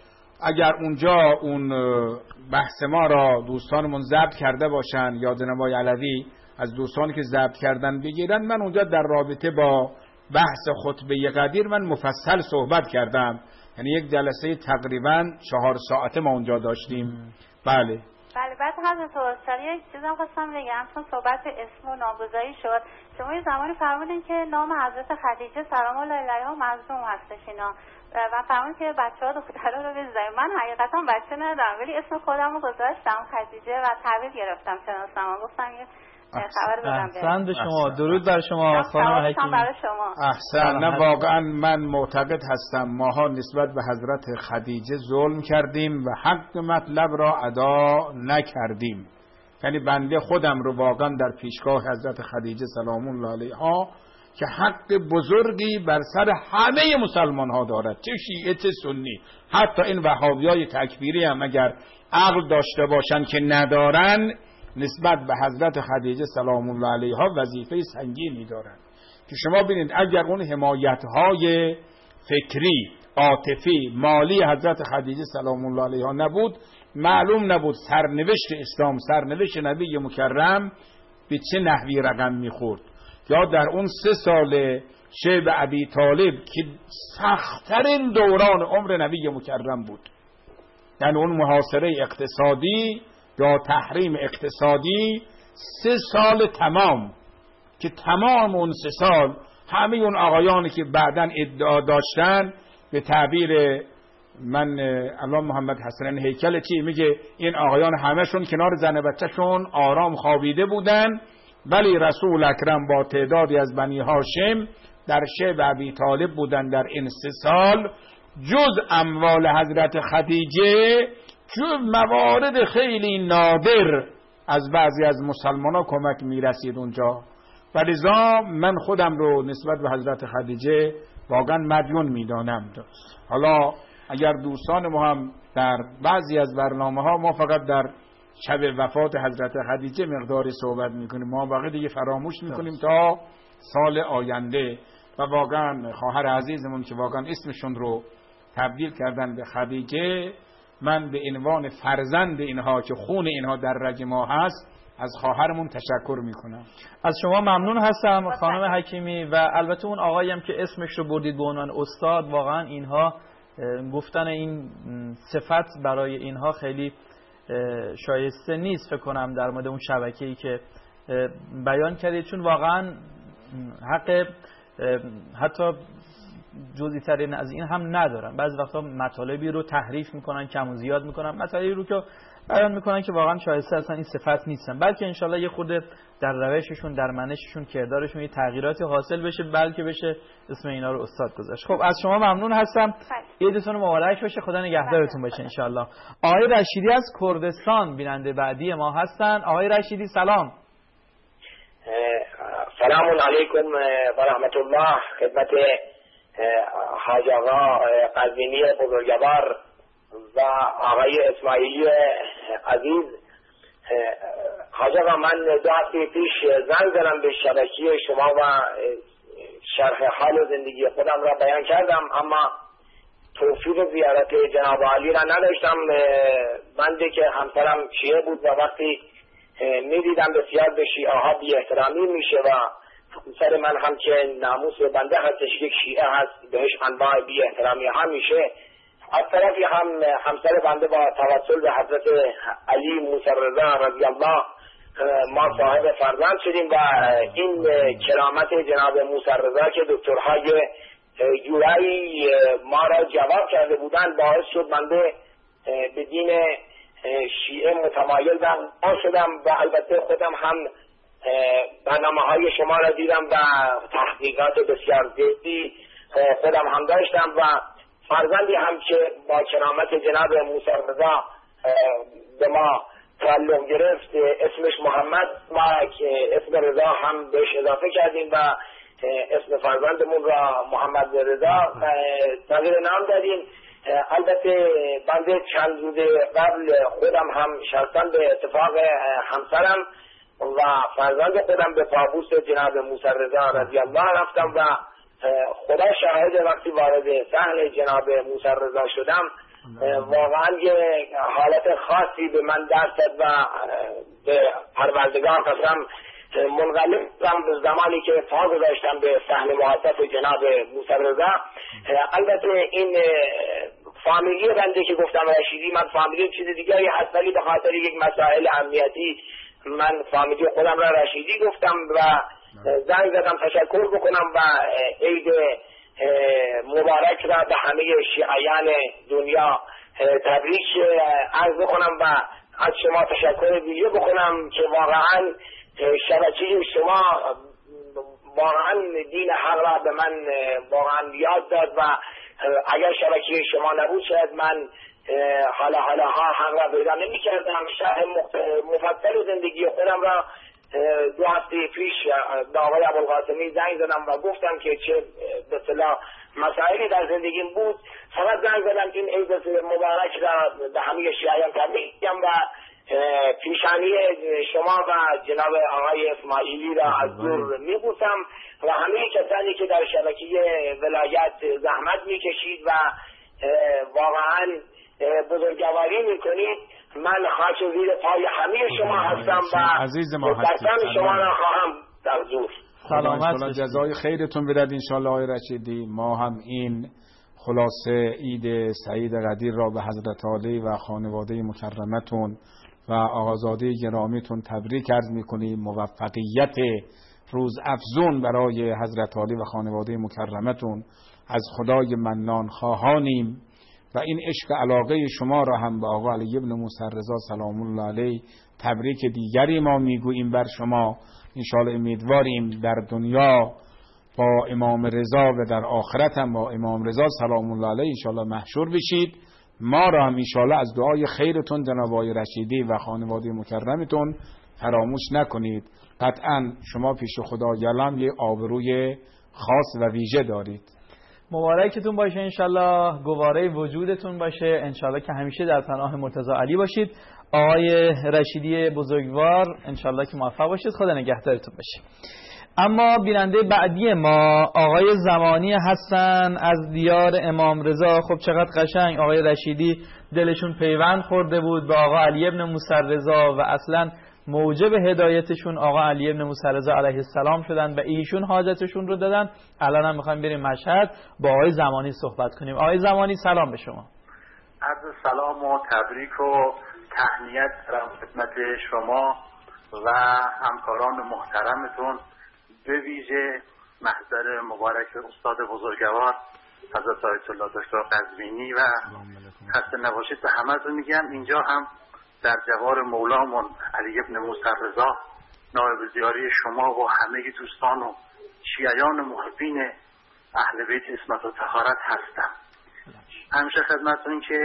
اگر اونجا اون بحث ما را دوستانمون ضبط کرده باشن یا جناب علوی از دوستانی که ضبط کردن بگیرن، من اونجا در رابطه با بحث خطبه قدیر من مفصل صحبت کردم، یعنی یک جلسه تقریبا چهار ساعته ما اونجا داشتیم. بله بله. بعد حضرت استاد یک چیزم خواستم بگم، چون صحبت اسم و نامگذاری شد، شما یه زمانی فرمودین که نام حضرت خدیجه سلام الله علیها مظلوم هستش اینا و فرمودین که بچه‌ها دخترا رو بذاریم. من حقیقتا بچه ندارم ولی اسم خودم رو گذاشتم خدیجه و تحویل گرفتم شناسنامه، گفتم یه خبر بدم. احسن به شما، درود بر شما خانم حکیمی. احسن. نه واقعا من معتقد هستم ماها نسبت به حضرت خدیجه ظلم کردیم و حق مطلب را ادا نکردیم. یعنی بنده خودم رو واقعا در پیشگاه حضرت خدیجه سلام الله علیها که حق بزرگی بر سر همه مسلمان ها دارد، چه شیعه چه سنی، حتی این وهابیای تکفیری هم اگر عقل داشته باشن که ندارن، نسبت به حضرت خدیجه سلام الله علیها وظیفه سنگینی دارند. که شما ببینید اگر اون حمایت‌های فکری، عاطفی، مالی حضرت خدیجه سلام الله علیها نبود، معلوم نبود سرنوشت اسلام، سرنوشت نبی مکرم به چه نحوی رقم می‌خورد. یا در اون سه سال شیب ابی طالب که سخت‌ترین دوران عمر نبی مکرم بود، یعنی اون محاصره اقتصادی یا تحریم اقتصادی، سه سال تمام که تمام اون سه سال همه اون آقایانی که بعداً ادعا داشتن، به تعبیر من الان محمد حسن هیکل چی میگه، این آقایان همشون کنار زن بچه‌شون آرام خوابیده بودن، ولی رسول اکرم با تعدادی از بنی هاشم در شیب ابی طالب بودن در این سه سال، جز اموال حضرت خدیجه جو موارد خیلی نادر از بعضی از مسلمان ها کمک میرسید اونجا و لذا من خودم رو نسبت به حضرت خدیجه واقعا مدیون میدانم. حالا اگر دوستان ما هم در بعضی از برنامه ها ما فقط در شب وفات حضرت خدیجه مقداری صحبت میکنیم، ما واقعا دیگه فراموش میکنیم تا سال آینده. و واقعا خواهر عزیزمون که واقعا اسمشون رو تبدیل کردن به خدیجه، من به عنوان فرزند اینها که خون اینها در رگ ما هست از خواهرمون تشکر میکنم. از شما ممنون هستم خانم حکیمی و البته اون آقایی هم که اسمش رو بردید به عنوان استاد، واقعا اینها گفتن این صفت برای اینها خیلی شایسته نیست فکر کنم در مورد اون شبکه‌ای که بیان کردید، چون واقعا حق حتی جزئی ترین از این هم ندارن. بعضی وقتا مطالبی رو تحریف میکنن، کم و زیاد میکنن، مطالبی رو که بیان میکنن که واقعا شایسته اصلا این صفت نیستن، بلکه انشالله یه خورده در روششون، در منششون، کردارشون یه تغییراتی حاصل بشه، بلکه بشه اسم اینا رو استاد گذاشت. خب از شما ممنون هستم، عیدتون مبارک باشه، خدا نگهدارتون باشه انشالله. آقای رشیدی از کردستان بیننده بعدی ما هستن. آقای رشیدی سلام. سلام علیکم و رحمت الله خدمت حاج آقا قزوینی بزرگوار و آقای اسماعیلی عزیز. حاج آقا من دو هفته پیش زنگ زدم به شبکه شما و شرح حال زندگی خودم را بیان کردم، اما توفیق زیارت جناب عالی را نداشتم. بنده که همسرم شیعه بود و وقتی میدیدم بسیار به شیعه ها بی احترامی میشه و سر من هم که ناموس بنده هستش یک شیعه هست بهش انواع بی احترامی ها میشه. از طرفی هم همسر بنده با توسل به حضرت علی موسی رضا رضی الله ما صاحب فرزند شدیم و این کرامت جناب موسی رضا که دکترهای جورایی ما را جواب کرده بودند باعث شد بنده به دین شیعه متمایل شدم و البته خودم هم برنامه های شما را دیدم و تحقیقات بسیار زیادی خودم هم داشتم و فرزندی هم که با کرامت جناب موسی رضا به ما تعلق گرفت اسمش محمد و که اسم رضا هم بهش اضافه کردیم و اسم فرزندمون را محمد رضا تغییر نام دادیم. البته بنده چند روز قبل خودم هم شخصا به اتفاق همسرم و فرزند خودم به پابوس جناب موسی رضا رضی الله رفتم و خدا شاهد وقتی وارد صحن جناب موسی رضا شدم واقعا یه حالت خاصی به من دست داد و به پروردگار قسم منقلبم به زمانی که پا گذاشتم به صحن معطف جناب موسی رضا. البته این فامیلی بنده که گفتم رشیدی، من فامیلی چیز دیگری هست ولی به خاطر یک مسائل امنیتی من فامیلی خودم را رشیدی گفتم و زنگ زدم تشکر بکنم و عید مبارک را به همه شیعیان دنیا تبریک عرض بکنم و از شما تشکر ویژه بکنم که واقعا شبکه شما واقعا دین حق را به من واقعا یاد داد و اگر شبکه شما نبود شاید من حالا حالا ها حق را پیدا نمی کردم. شرح مفصل زندگی خودم را دو هفته پیش به آقای ابوالقاسمی زنگ زدم و گفتم که چه به اصطلاح مسائلی در زندگیم بود. فقط زنگ زدم این عید مبارک را به همه شیعیان تبریک میگم و پیشانی شما و جناب آقای اسماعیلی را از دور میبوسم و همه کسانی که در شبکه ولایت زحمت میکشید و واقعا بزرگواری میکنید. من خاک زیر پای همه شما هستم و دستان شما را خواهم در زور. سلامت جزای خیرتون بدهد انشاءالله آقای رشیدی. ما هم این خلاصه عید سعید قدیر را به حضرت عالی و خانواده مکرمتون و آقازاده گرامیتون تبریک عرض میکنیم. موفقیت روز افزون برای حضرت عالی و خانواده مکرمتون از خدای منان خواهانیم و این عشق علاقه شما را هم به آقا علی ابن موسی رضا سلام الله علیه تبریک دیگری ما میگوییم بر شما. انشاءالله امیدواریم در دنیا با امام رضا و در آخرت هم با امام رضا سلام الله علیه انشاءالله محشور بشید ما را هم انشاءالله از دعای خیرتون جناب آقای رشیدی و خانواده مکرمتون فراموش نکنید. قطعا شما پیش خدای علم یه آبروی خاص و ویژه دارید. مبارکتون باشه انشالله، گواره وجودتون باشه انشالله که همیشه در پناه مرتضی علی باشید. آقای رشیدی بزرگوار انشالله که موفق باشید، خدا نگهدارتون باشه. اما بیننده بعدی ما آقای زمانی هستن از دیار امام رضا. خب چقدر قشنگ آقای رشیدی دلشون پیوند خورده بود به آقا علی ابن موسی رضا و اصلا موجب هدایتشون آقا علی ابن موسی رضا علیه السلام شدن و ایشون حاجتشون رو دادن. الان هم میخوایم بریم مشهد با آقای زمانی صحبت کنیم. آقای زمانی سلام به شما. عرض سلام و تبریک و تهنیت دارم خدمت شما و همکاران محترمتون، به ویژه محضر مبارک استاد بزرگوار حضرت آیت الله دکتر قزوینی و خسته نباشید به همتون میگم. اینجا هم در جوار مولامون علی ابن موسی رضا نایب زیاری شما و همه دوستان و شیعیان محبین اهل بیت عصمت و طهارت هستم. همیشه خدمتتون که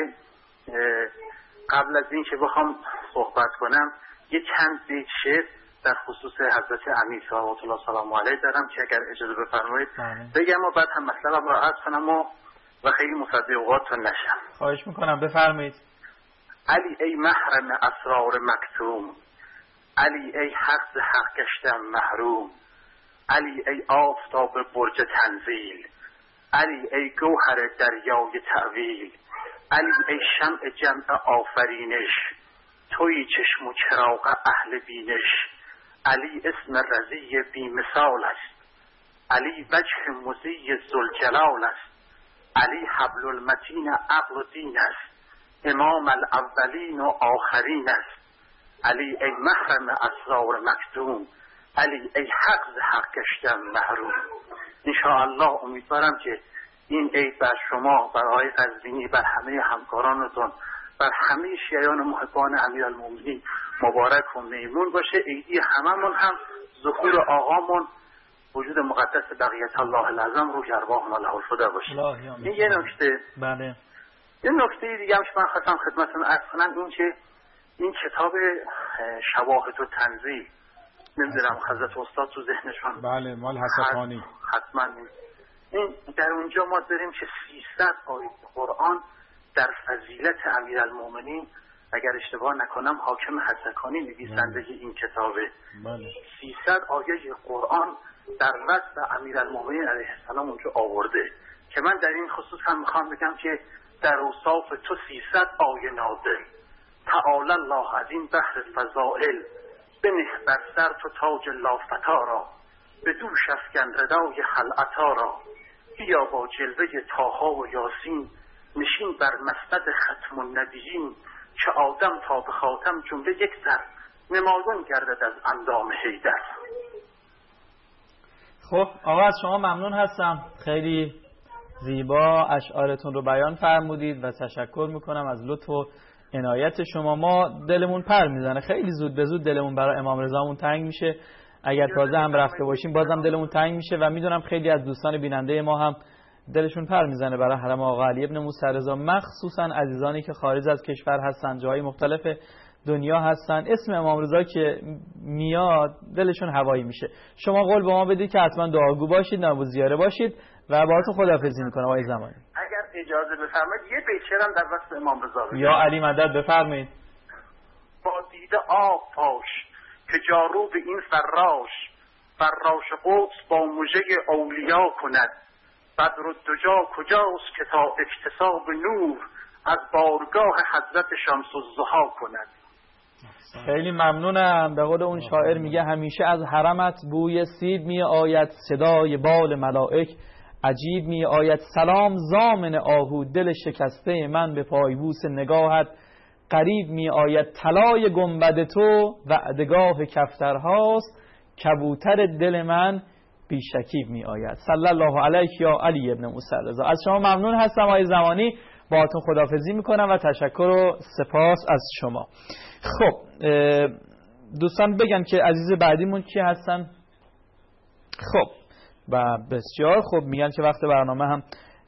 قبل از این که بخوام صحبت کنم یک چند بیت شعر در خصوص حضرت امیر صلوات الله سلام علیه دارم که اگر اجازه بفرمایید بگم و بعد هم مطلب را عرض کنم و و خیلی مصدق اوقاتتون نشم. خواهش میکنم بفرمایید. علی ای محرم اسرار مکتوم، علی ای حق حق گشتم محروم، علی ای آفتاب برج تنزیل، علی ای گوهر دریای تعویل، علی ای شمع جمع آفرینش، توی چشم و چراغ اهل بینش، علی اسم رضی بی مثال است، علی وجه مزی ذوالجلال است، علی حبل المتین عقل و دین است، امام الاولین و آخرین است، علی ای محرم اسرار مکتوم، علی ای حق ز حق گشتم محروم. انشاءالله امیدوارم که این عید بر شما، بر آقای قزوینی، بر همه همکارانتون، بر همه شیعیان محبان امیرالمومنین مبارک و میمون باشه. عیدی هممون هم ظهور آقامون وجود مقدس بقیت الله العظم روح ارواحنا له الفدا باشه. این یه نکته. بله. یه نکته دیگه هم من خواستم خدمتتون عرض کنم، این که این کتاب شواهد و تنزیل، نمیدونم حضرت استاد تو ذهنشون بله مال حسفانی حتما این در اونجا ما داریم که سیصد آیه قرآن در فضیلت امیرالمومنین، اگر اشتباه نکنم حاکم حسکانی نویسنده این کتابه، بله. سیصد آیه قرآن در وصف امیرالمومنین علیه السلام اونجا آورده که من در این خصوص هم میخوام بگم که در اوصاف تو سیصد آیه نازل، تعالی الله از این بحر فضائل، بنه بر سر تو تاج لافتا را، به دوش افکن ردای خلعتا را، بیا با جلوه طاها و یاسین، نشین بر مسند ختم النبیین، که آدم تا به خاتم جمله یک سر، نمایان گردد از اندام حیدر. خب آقا از شما ممنون هستم، خیلی زیبا اشعارتون رو بیان فرمودید و تشکر میکنم از لطف و عنایت شما. ما دلمون پر میزنه، خیلی زود به زود دلمون برای امام رضامون تنگ میشه، اگر تازه هم رفته باشیم بازم دلمون تنگ میشه و میدونم خیلی از دوستان بیننده ما هم دلشون پر میزنه برای حرم آقا علی ابن موسی رضا، مخصوصا عزیزانی که خارج از کشور هستن، جای مختلف دنیا هستن، اسم امام رضا که میاد دلشون هوایی میشه. شما قول به ما بدید که حتما دعاگو باشید، نواب زیاره باشید و باهاتون خداحافظی میکنم آقای زمانی. اگر اجازه بفرمایید یه بیت شعرم در وصف امام رضا بگم. یا علی مدد بفرمایید. با دیده آب پاش که جارو به این فراش، فراش قدس با مژه اولیا کند، بدرالدجا کجاست که تا اکتساب نور، از بارگاه حضرت شمس الضحی کند. خیلی ممنونم. به قول اون شاعر میگه همیشه از حرمت بوی سید می آید، صدای بال ملائک عجیب می آید، سلام زامن آهو دل شکسته من، به پایبوس نگاهت قریب می آید، طلای گنبد تو وعدگاه کفترهاست، کبوتر دل من بی شکیب می آید. صلی الله علیک یا علی ابن موسی رضا. از شما ممنون هستم آقای زمانی، باهاتون خداحافظی میکنم و تشکر و سپاس از شما. خب دوستان بگن که عزیز بعدیمون کی هستن؟ خب و بسیار خب میگن که وقت برنامه هم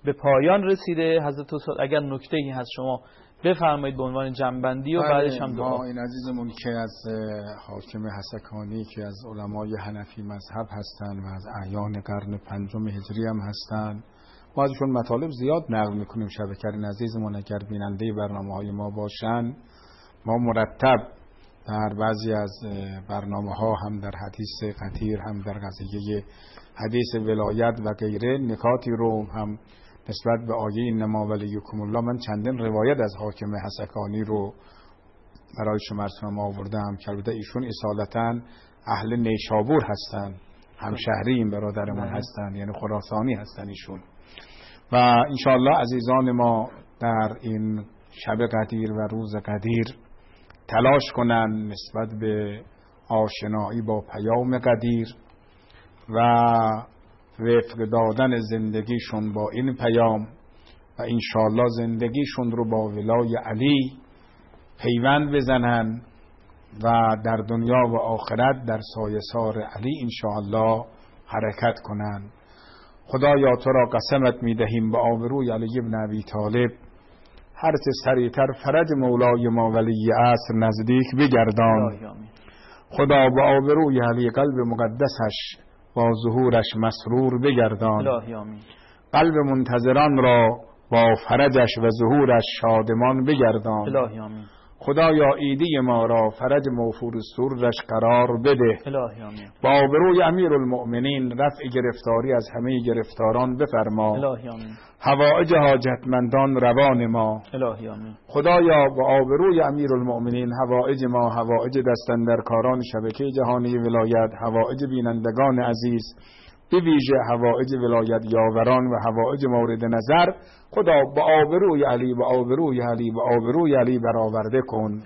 به پایان رسیده. حضرت استاد اگر نکته‌ای هست شما بفرمایید به عنوان جنبندی و بعدش هم دعا. ما این عزیزمون که از حاکم حسکانی که از علمای حنفی مذهب هستند و از اعیان قرن پنجم هجری هم هستند، ما ازشون مطالب زیاد نقل میکنیم. شبکرین عزیزمون اگر بیننده برنامه‌های ما باشن، ما مرتب در بعضی از برنامه‌ها هم در حدیث قدیر، هم در قضیه حدیث ولایت و غیره نکاتی رو هم نسبت به آیه انما ولیکم الله، من چندین روایت از حاکم حسکانی رو برای شما ما آوردم که البته ایشون اصالتاً اهل نیشابور هستن، همشهری این برادرمون هستن، یعنی خراسانی هستن ایشون. و انشاءالله عزیزان ما در این شب قدیر و روز قدیر تلاش کنن نسبت به آشنایی با پیام قدیر و وفق دادن زندگیشون با این پیام و انشاءالله زندگیشون رو با ولای علی پیوند بزنن و در دنیا و آخرت در سایه‌سار علی انشاءالله حرکت کنن. خدایا تو را قسمت میدهیم به آبروی علی ابن ابی طالب، هر چه سریعتر فرج مولای ما ولی عصر نزدیک بگردان. خدا به آبروی علی قلب مقدسش با ظهورش مسرور بگردان. قلب منتظران را با فرجش و ظهورش شادمان بگردان. خدایا ایدی ما را فرج موفور سرورش قرار بده. با آبروی امیر المؤمنین رفع گرفتاری از همه گرفتاران بفرما. حوائج حاجتمندان روان ما. خدایا با آبروی امیر المؤمنین حوائج ما، حوائج دستندرکاران شبکه جهانی ولایت، حوائج بینندگان عزیز، به ویژه حوائج ولایت یاوران و حوائج مورد نظر، خدا با آبروی علی با آبروی علی با آبروی علی برآورده کن.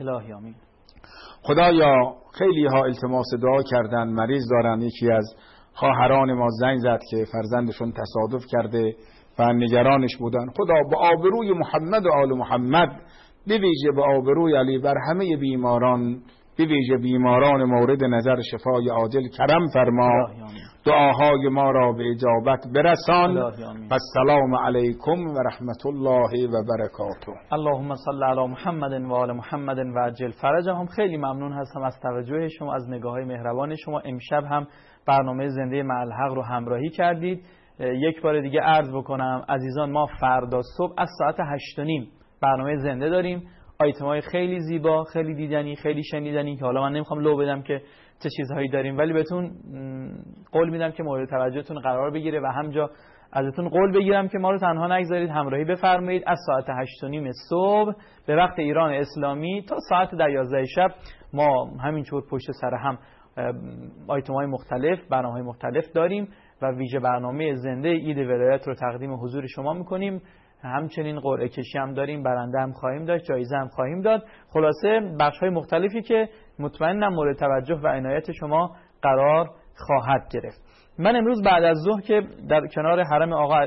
خدایا خیلی ها التماس دعا کردن، مریض دارن. یکی از خواهران ما زنگ زد که فرزندشون تصادف کرده و نگرانش بودن. خدا با آبروی محمد و آل محمد، به ویژه با آبروی علی بر همه بیماران، به ویژه بیماران مورد نظر شفای عاجل کرم فرما. دعاهای ما را به اجابت برسان. و السلام علیکم و رحمت الله و برکاته. اللهم صل علی محمد و آل محمد و عجل فرجهم. خیلی ممنون هستم از توجه شما، از نگاه‌های مهربان شما. امشب هم برنامه زنده مع الحق رو همراهی کردید. یک بار دیگه عرض بکنم عزیزان، ما فردا صبح از ساعت هشت و نیم برنامه زنده داریم. آیتم‌های خیلی زیبا، خیلی دیدنی، خیلی شنیدنی که حالا من نمیخوام لو بدم که چه چیزهایی داریم، ولی بهتون قول میدم که مورد توجهتون قرار بگیره و همجا ازتون قول بگیرم که ما رو تنها نگذارید، همراهی بفرمایید. از ساعت هشت و نیم صبح به وقت ایران اسلامی تا ساعت ده یازده شب ما همینطور پشت سر هم آیتم‌های مختلف، برنامه‌های مختلف داریم و ویژه برنامه زنده عید ولایت رو تقدیم حضور شما میکنیم. همچنین قرعه کشی هم داریم، برنده هم خواهیم داشت، جایزه هم خواهیم داد. خلاصه بخش‌های مختلفی که مطمئنم مورد توجه و عنایت شما قرار خواهد گرفت. من امروز بعد از ظهر که در کنار حرم آقا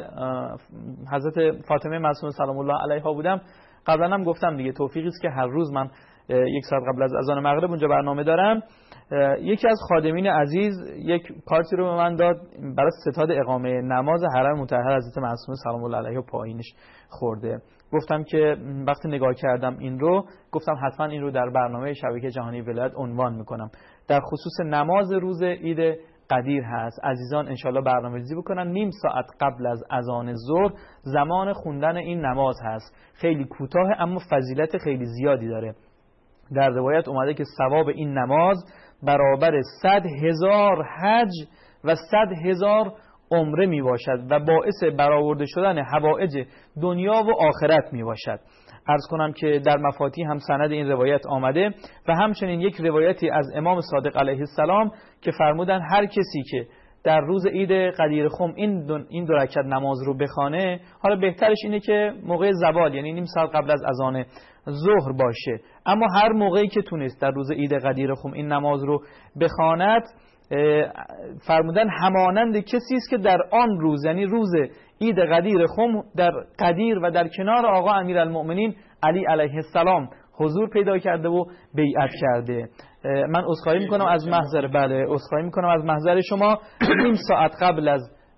حضرت فاطمه معصومه سلام الله علیها بودم، قبلا هم گفتم دیگه، توفیقی است که هر روز من یک ساعت قبل از اذان مغرب اونجا برنامه دارم. یکی از خادمین عزیز یک کارتی رو به من داد برای ستاد اقامه نماز حرم مطهر حضرت معصومه سلام الله علیها پایینش خورده. گفتم که وقتی نگاه کردم این رو، گفتم حتما این رو در برنامه شبکه جهانی ولایت عنوان میکنم. در خصوص نماز روز عید قدیر هست. عزیزان انشالله برنامه‌ریزی بکنن. نیم ساعت قبل از اذان ظهر زمان خوندن این نماز هست. خیلی کوتاه اما فضیلت خیلی زیادی داره. در روایت اومده که ثواب این نماز برابر صد هزار حج و صد هزار عمره می باشد و باعث برآورده شدن حوائج دنیا و آخرت می باشد. عرض کنم که در مفاتیح هم سند این روایت آمده و همچنین یک روایتی از امام صادق علیه السلام که فرمودن هر کسی که در روز عید قدیر خم این دو, این دو رکعت نماز رو بخوانه، حالا بهترش اینه که موقع زوال یعنی نیم ساعت قبل از اذان ظهر باشه، اما هر موقعی که تونست در روز عید قدیر خم این نماز رو بخواند، فرمودن همانند کسی است که در آن روز یعنی روز عید قدیر خم در قدیر و در کنار آقا امیرالمؤمنین علی علیه السلام حضور پیدا کرده و بیعت کرده. من عذرخواهی میکنم از محضر بله عذرخواهی میکنم از محضر شما. نیم ساعت قبل از